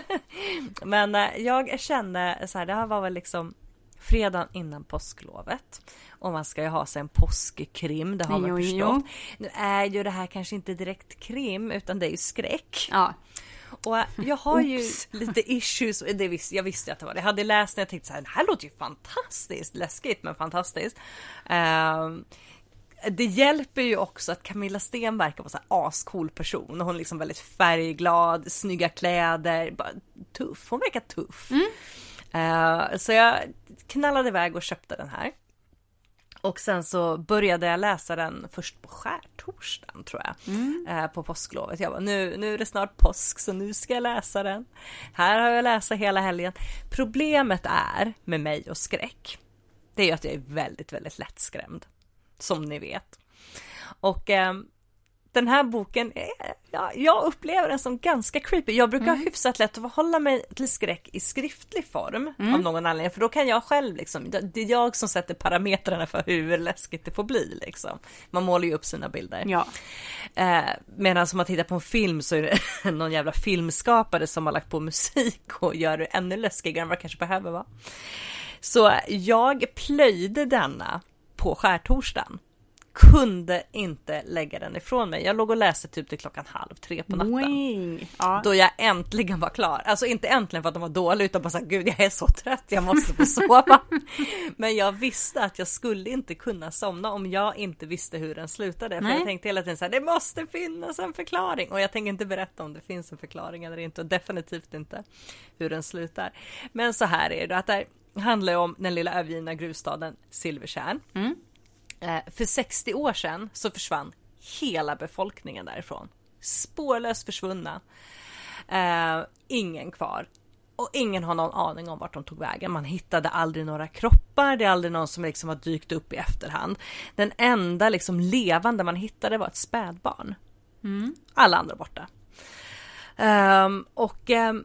Men uh, jag kände så här, det här var väl liksom fredagen innan påsklovet. Och man ska ju ha sig en påskkrim, det har man jo, förstått. Jo. Nu är ju det här kanske inte direkt krim, utan det är ju skräck. Ja. Och jag har ju Oops. lite issues, det visste, jag visste att det var det. Jag hade läst när jag tänkte så här, det här låter ju fantastiskt, läskigt men fantastiskt. Um, det hjälper ju också att Camilla Sten verkar vara en ascool person. Hon är liksom väldigt färgglad, snygga kläder, bara tuff. Hon verkar tuff. Mm. Uh, så jag knallade iväg och köpte den här. Och sen så började jag läsa den först på skärtorsdagen, tror jag. Mm. Eh, på påsklovet. Jag bara, nu, nu är det snart påsk, så nu ska jag läsa den. Här har jag läst hela helgen. Problemet är med mig och skräck, det är ju att jag är väldigt, väldigt lättskrämd. Som ni vet. Och eh, den här boken, är, ja, jag upplever den som ganska creepy. Jag brukar mm. ha hyfsat lätt att hålla mig till skräck i skriftlig form mm. av någon anledning. För då kan jag själv, liksom, det är jag som sätter parametrarna för hur läskigt det får bli. Liksom. Man målar ju upp sina bilder. Ja. Eh, medan som man tittar på en film så är det någon jävla filmskapare som har lagt på musik och gör det ännu läskigare än vad det kanske behöver vara. Så jag plöjde denna på skärtorsdagen. Kunde inte lägga den ifrån mig. Jag låg och läste typ till klockan halv tre på natten. Ja. Då jag äntligen var klar. Alltså inte äntligen för att de var dåliga, utan bara så här, gud jag är så trött, jag måste få sova. Men jag visste att jag skulle inte kunna somna om jag inte visste hur den slutade. För Nej. jag tänkte hela tiden så här, det måste finnas en förklaring. Och jag tänker inte berätta om det finns en förklaring eller inte. Och definitivt inte hur den slutar. Men så här är det, att det handlar om den lilla övergivna gruvstaden Silvertjärn. Mm. För sextio år sedan så försvann hela befolkningen därifrån. Spårlöst försvunna. Uh, ingen kvar. Och ingen har någon aning om vart de tog vägen. Man hittade aldrig några kroppar. Det är aldrig någon som liksom har dykt upp i efterhand. Den enda liksom levande man hittade var ett spädbarn. Mm. Alla andra borta. Um, och... Um,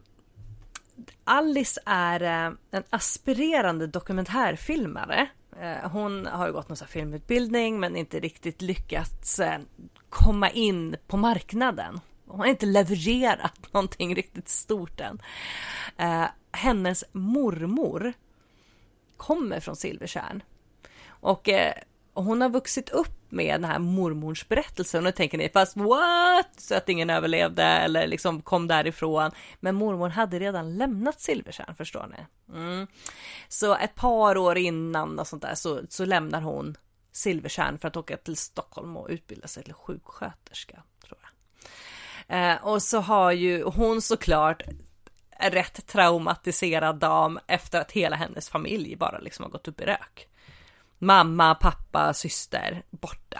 Alice är uh, en aspirerande dokumentärfilmare. Hon har ju gått någon sån här filmutbildning men inte riktigt lyckats komma in på marknaden. Hon har inte levererat någonting riktigt stort än. Eh, hennes mormor kommer från Silvertjärn. Och eh, hon har vuxit upp med den här mormors berättelse. Och nu tänker ni, fast what? Så att ingen överlevde eller liksom kom därifrån. Men mormor hade redan lämnat Silvertjärn, förstår ni. Mm. Så ett par år innan och sånt där så, så lämnar hon Silvertjärn för att åka till Stockholm och utbilda sig till sjuksköterska, tror jag. Eh, och så har ju hon såklart rätt traumatiserad dam efter att hela hennes familj bara liksom har gått upp i rök. Mamma, pappa, syster borta.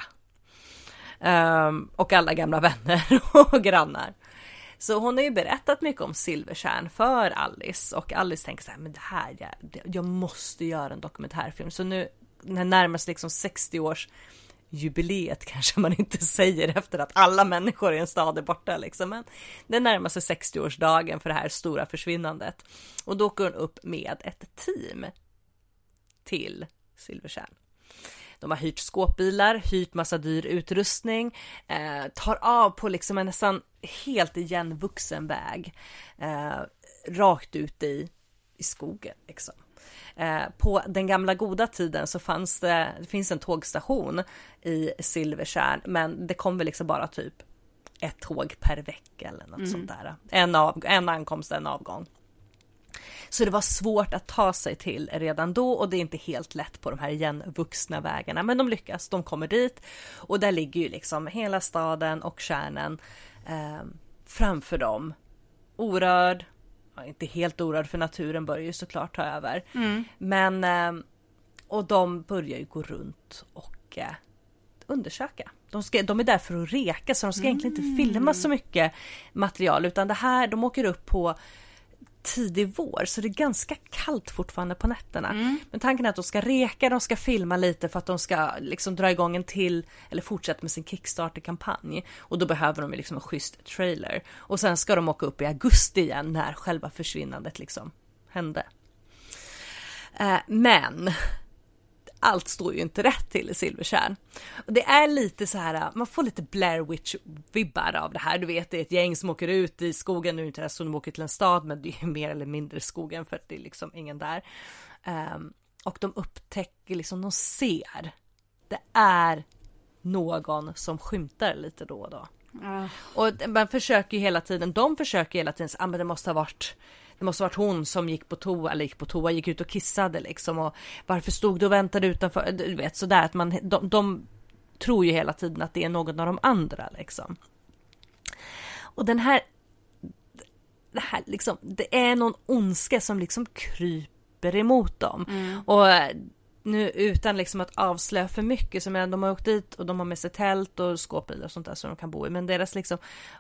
Um, och alla gamla vänner och grannar. Så hon har ju berättat mycket om Silvertjärn för Alice. Och Alice tänker så här, men det här, jag, jag måste göra en dokumentärfilm. Så nu, när närmast liksom sextio års jubileet kanske man inte säger efter att alla människor i en stad är borta liksom. Men det närmar sig sextioårsdagen för det här stora försvinnandet. Och då går hon upp med ett team till Silvertjärn. de har hyrt skåpbilar, hyrt massa dyr utrustning, eh, tar av på liksom en nästan helt igenvuxen väg, eh, rakt ut i, i skogen liksom. Eh, på den gamla goda tiden så fanns det, det finns en tågstation i Silvertjärn, men det kom väl liksom bara typ ett tåg per vecka eller något mm. sånt där. En, av, en ankomst, en avgång. Så det var svårt att ta sig till redan då, och det är inte helt lätt på de här igenvuxna vägarna, men de lyckas, de kommer dit, och där ligger ju liksom hela staden och kärnen eh, framför dem, orörd, ja, inte helt orörd för naturen börjar ju såklart ta över, mm. men eh, och de börjar ju gå runt och eh, undersöka. De, ska, de är där för att reka, så de ska mm. egentligen inte filma så mycket material, utan det här, de åker upp på tidig vår, så det är ganska kallt fortfarande på nätterna. Mm. Men tanken är att de ska reka, de ska filma lite för att de ska liksom dra igång en till, eller fortsätta med sin Kickstarter-kampanj. Och då behöver de liksom en schysst trailer. Och sen ska de åka upp i augusti igen när själva försvinnandet liksom hände. Eh, men allt står ju inte rätt till i Silvertjärn. Och det är lite så här, man får lite Blair Witch-vibbar av det här. Du vet, det är ett gäng som åker ut i skogen, nu är inte det så de åker till en stad, men det är mer eller mindre skogen för att det är liksom ingen där. Um, och de upptäcker, liksom, de ser, det är någon som skymtar lite då och då. Mm. Och man försöker ju hela tiden, de försöker hela tiden, ah, men det måste ha varit Det måste ha varit hon som gick på toa, eller gick på toa, gick ut och kissade liksom, och varför stod du och väntade utanför, du vet, sådär att man, de, de tror ju hela tiden att det är någon av de andra liksom. Och den här, det här liksom, det är någon ondska som liksom kryper emot dem. Mm. Och nu utan liksom att avslöja för mycket, som är, de har åkt dit och de har med sig tält och skåpbilar och sånt där som de kan bo i, men deras liksom,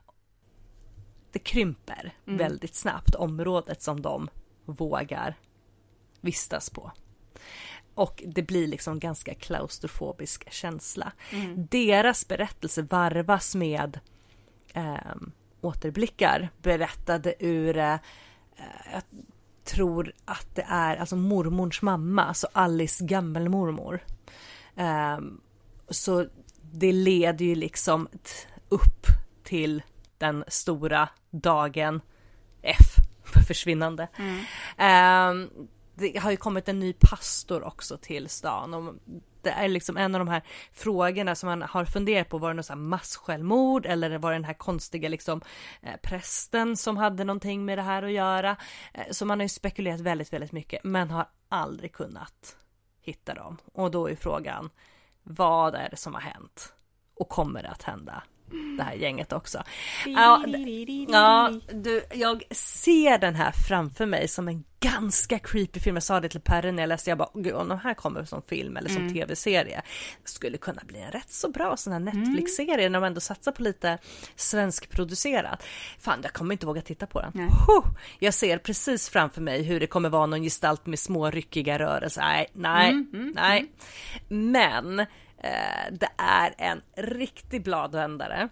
det krymper mm. väldigt snabbt området som de vågar vistas på. Och det blir liksom ganska klaustrofobisk känsla. Mm. Deras berättelse varvas med eh, återblickar berättade ur, eh, jag tror att det är alltså mormors mamma, alltså Alice gammelmormor. Eh, så det leder ju liksom t- upp till den stora dagen F för försvinnande. Mm. Eh, det har ju kommit en ny pastor också till stan, och det är liksom en av de här frågorna som man har funderat på, var det något så här massjälvmord, eller var det den här konstiga liksom eh, prästen som hade någonting med det här att göra. Eh, så man har ju spekulerat väldigt, väldigt mycket, men har aldrig kunnat hitta dem. Och då är frågan, vad är det som har hänt? Och kommer det att hända? Det här gänget också. Ja, ja, du, jag ser den här framför mig som en ganska creepy film. Jag sa det till Perre när jag läste, jag bara, gud, om de här kommer som film eller som mm. tv-serie, skulle kunna bli en rätt så bra sån här Netflix-serie, när de ändå satsar på lite svenskproducerat. Fan, jag kommer inte våga titta på den. Mm. Jag ser precis framför mig hur det kommer vara någon gestalt med små ryckiga rörelser. Nej, nej, mm, mm, nej. Mm. Men det är en riktig bladvändare.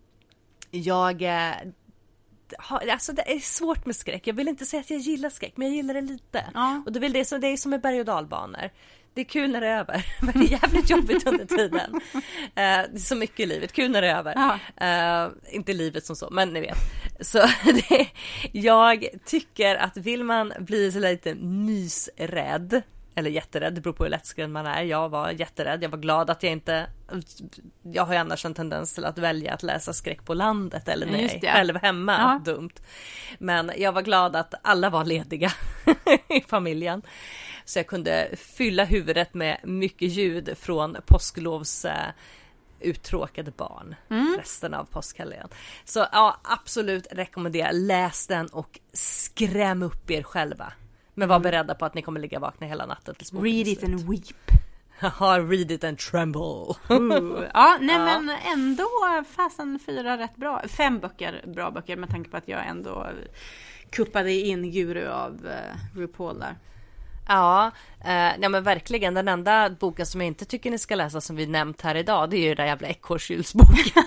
Jag eh, har, alltså det är svårt med skräck. Jag vill inte säga att jag gillar skräck, men jag gillar det lite. Ja. Och det vill det som det är som med berg- och dalbanor. Det är kul när det är över, men det är jävligt jobbigt under tiden. Uh, det är så mycket i livet, kul när det är över. Uh, inte livet som så, men ni vet. Så det, jag tycker att vill man bli så lite mysrädd, eller jätterädd, det beror på hur lättskrämd man är. Jag var jätterädd, jag var glad att jag inte, jag har ju annars en tendens till att välja att läsa skräck på landet eller nej, själv hemma, ja. Dumt. Men jag var glad att alla var lediga i familjen, så jag kunde fylla huvudet med mycket ljud från påsklovs uttråkade barn mm. resten av påskhelgen. Så ja, absolut rekommenderar, läs den och skräm upp er själva. Men var beredda på att ni kommer ligga vakna hela natten tills boken read it and weep. Haha, read it and tremble. uh. Ja, nej ja. Men ändå fasen fyra rätt bra. Fem böcker, bra böcker, med tanke på att jag ändå kuppade in Guru av uh, RuPaul där. Ja, eh, ja, men verkligen. Den enda boken som jag inte tycker ni ska läsa, som vi nämnt här idag, det är ju den där jävla ekorrskylsboken.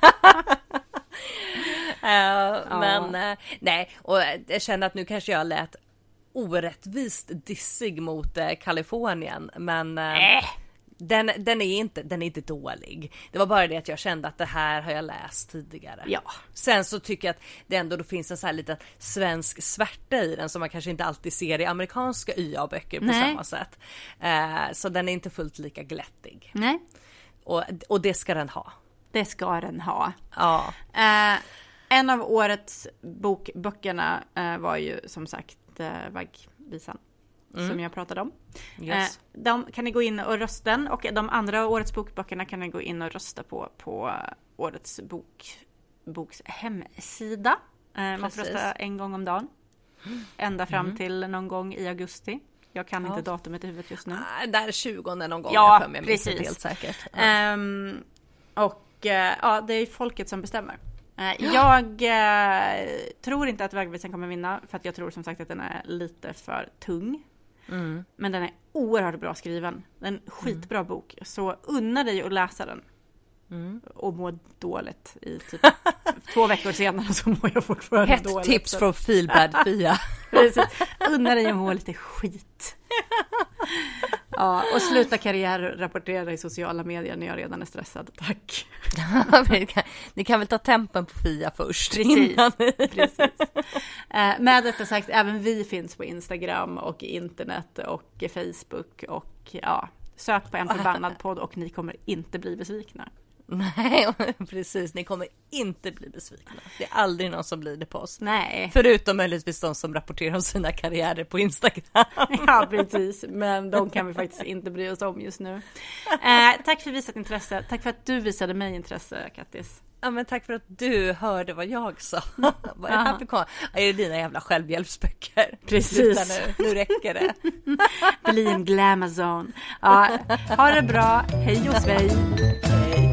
uh, ja. Men uh, nej, och jag känner att nu kanske jag lät orättvist dissig mot eh, Kalifornien, men eh, Den, den, är inte, den är inte dålig. Det var bara det att jag kände att det här har jag läst tidigare. Ja. Sen så tycker jag att det ändå då finns en så här liten svensk svärta i den som man kanske inte alltid ser i amerikanska Y A-böcker på Nej. samma sätt. Uh, så den är inte fullt lika glättig. Nej. Och, och det ska den ha. Det ska den ha. Ja. Uh, en av årets bokböckerna uh, var ju som sagt uh, Vaggvisan. Mm. Som jag pratade om. Yes. Eh, de kan ni gå in och rösta. Och de andra årets bokböckerna kan ni gå in och rösta på. På årets bok, boks hemsida. Eh, man får rösta en gång om dagen. Ända fram mm. till någon gång i augusti. Jag kan ja. inte datumet i huvudet just nu. Ah, där tjugonde någon gång. Ja, för mig, precis. Helt säkert. Ja. Um, och uh, ja, det är folket som bestämmer. Uh, ja. Jag uh, tror inte att Vaggvisan kommer vinna. För att jag tror som sagt att den är lite för tung. Mm. Men den är oerhört bra skriven. En mm. skitbra bok. Så unna dig att läsa den. Mm. Och må dåligt i typ två veckor senare så mår jag fortfarande Hett dåligt. Tips från Feelbad Fia. Precis. Unna dig att må lite skit. Ja, och sluta karriärrapportera i sociala medier när jag redan är stressad. Tack. Ni kan väl ta tempen på Fia först. Precis. Precis. Eh, med detta sagt, även vi finns på Instagram och internet och Facebook och ja, sök på En förbannad podd och ni kommer inte bli besvikna. Nej, precis. Ni kommer inte bli besvikna. Det är aldrig någon som blir det på oss. Nej. Förutom möjligtvis de som rapporterar om sina karriärer på Instagram. Ja, precis. Men de kan vi faktiskt inte bry oss om just nu. Eh, tack för visat intresse. Tack för att du visade mig intresse, Kattis. Ja, men tack för att du hörde vad jag sa. Vad är det här för kon? Är det dina jävla självhjälpsböcker? Precis. Sluta nu, nu räcker det. Bli en glamazon. Ja, ha det bra. Hej och svej. Hej.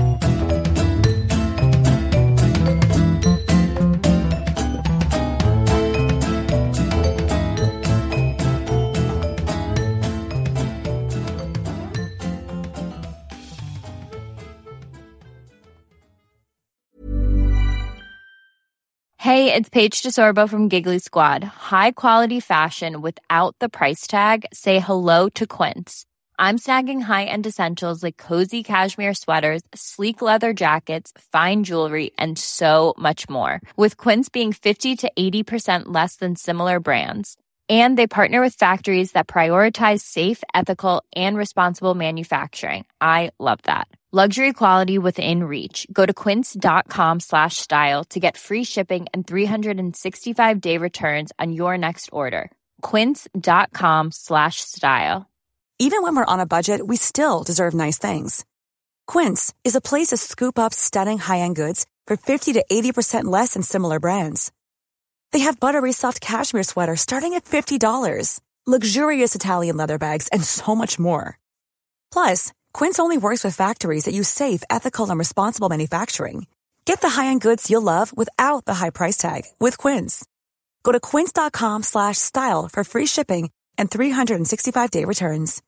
Hey, it's Paige DeSorbo from Giggly Squad. High quality fashion without the price tag. Say hello to Quince. I'm snagging high-end essentials like cozy cashmere sweaters, sleek leather jackets, fine jewelry, and so much more. With Quince being fifty to eighty percent less than similar brands. And they partner with factories that prioritize safe, ethical, and responsible manufacturing. I love that. Luxury quality within reach. Go to quince.com slash style to get free shipping and three sixty-five day returns on your next order. Quince.com slash style. Even when we're on a budget, we still deserve nice things. Quince is a place to scoop up stunning high-end goods for fifty to eighty percent less than similar brands. They have buttery soft cashmere sweaters starting at fifty dollars, luxurious Italian leather bags, and so much more. Plus, Quince only works with factories that use safe, ethical, and responsible manufacturing. Get the high-end goods you'll love without the high price tag with Quince. Go to quince.com slash style for free shipping and three sixty-five day returns.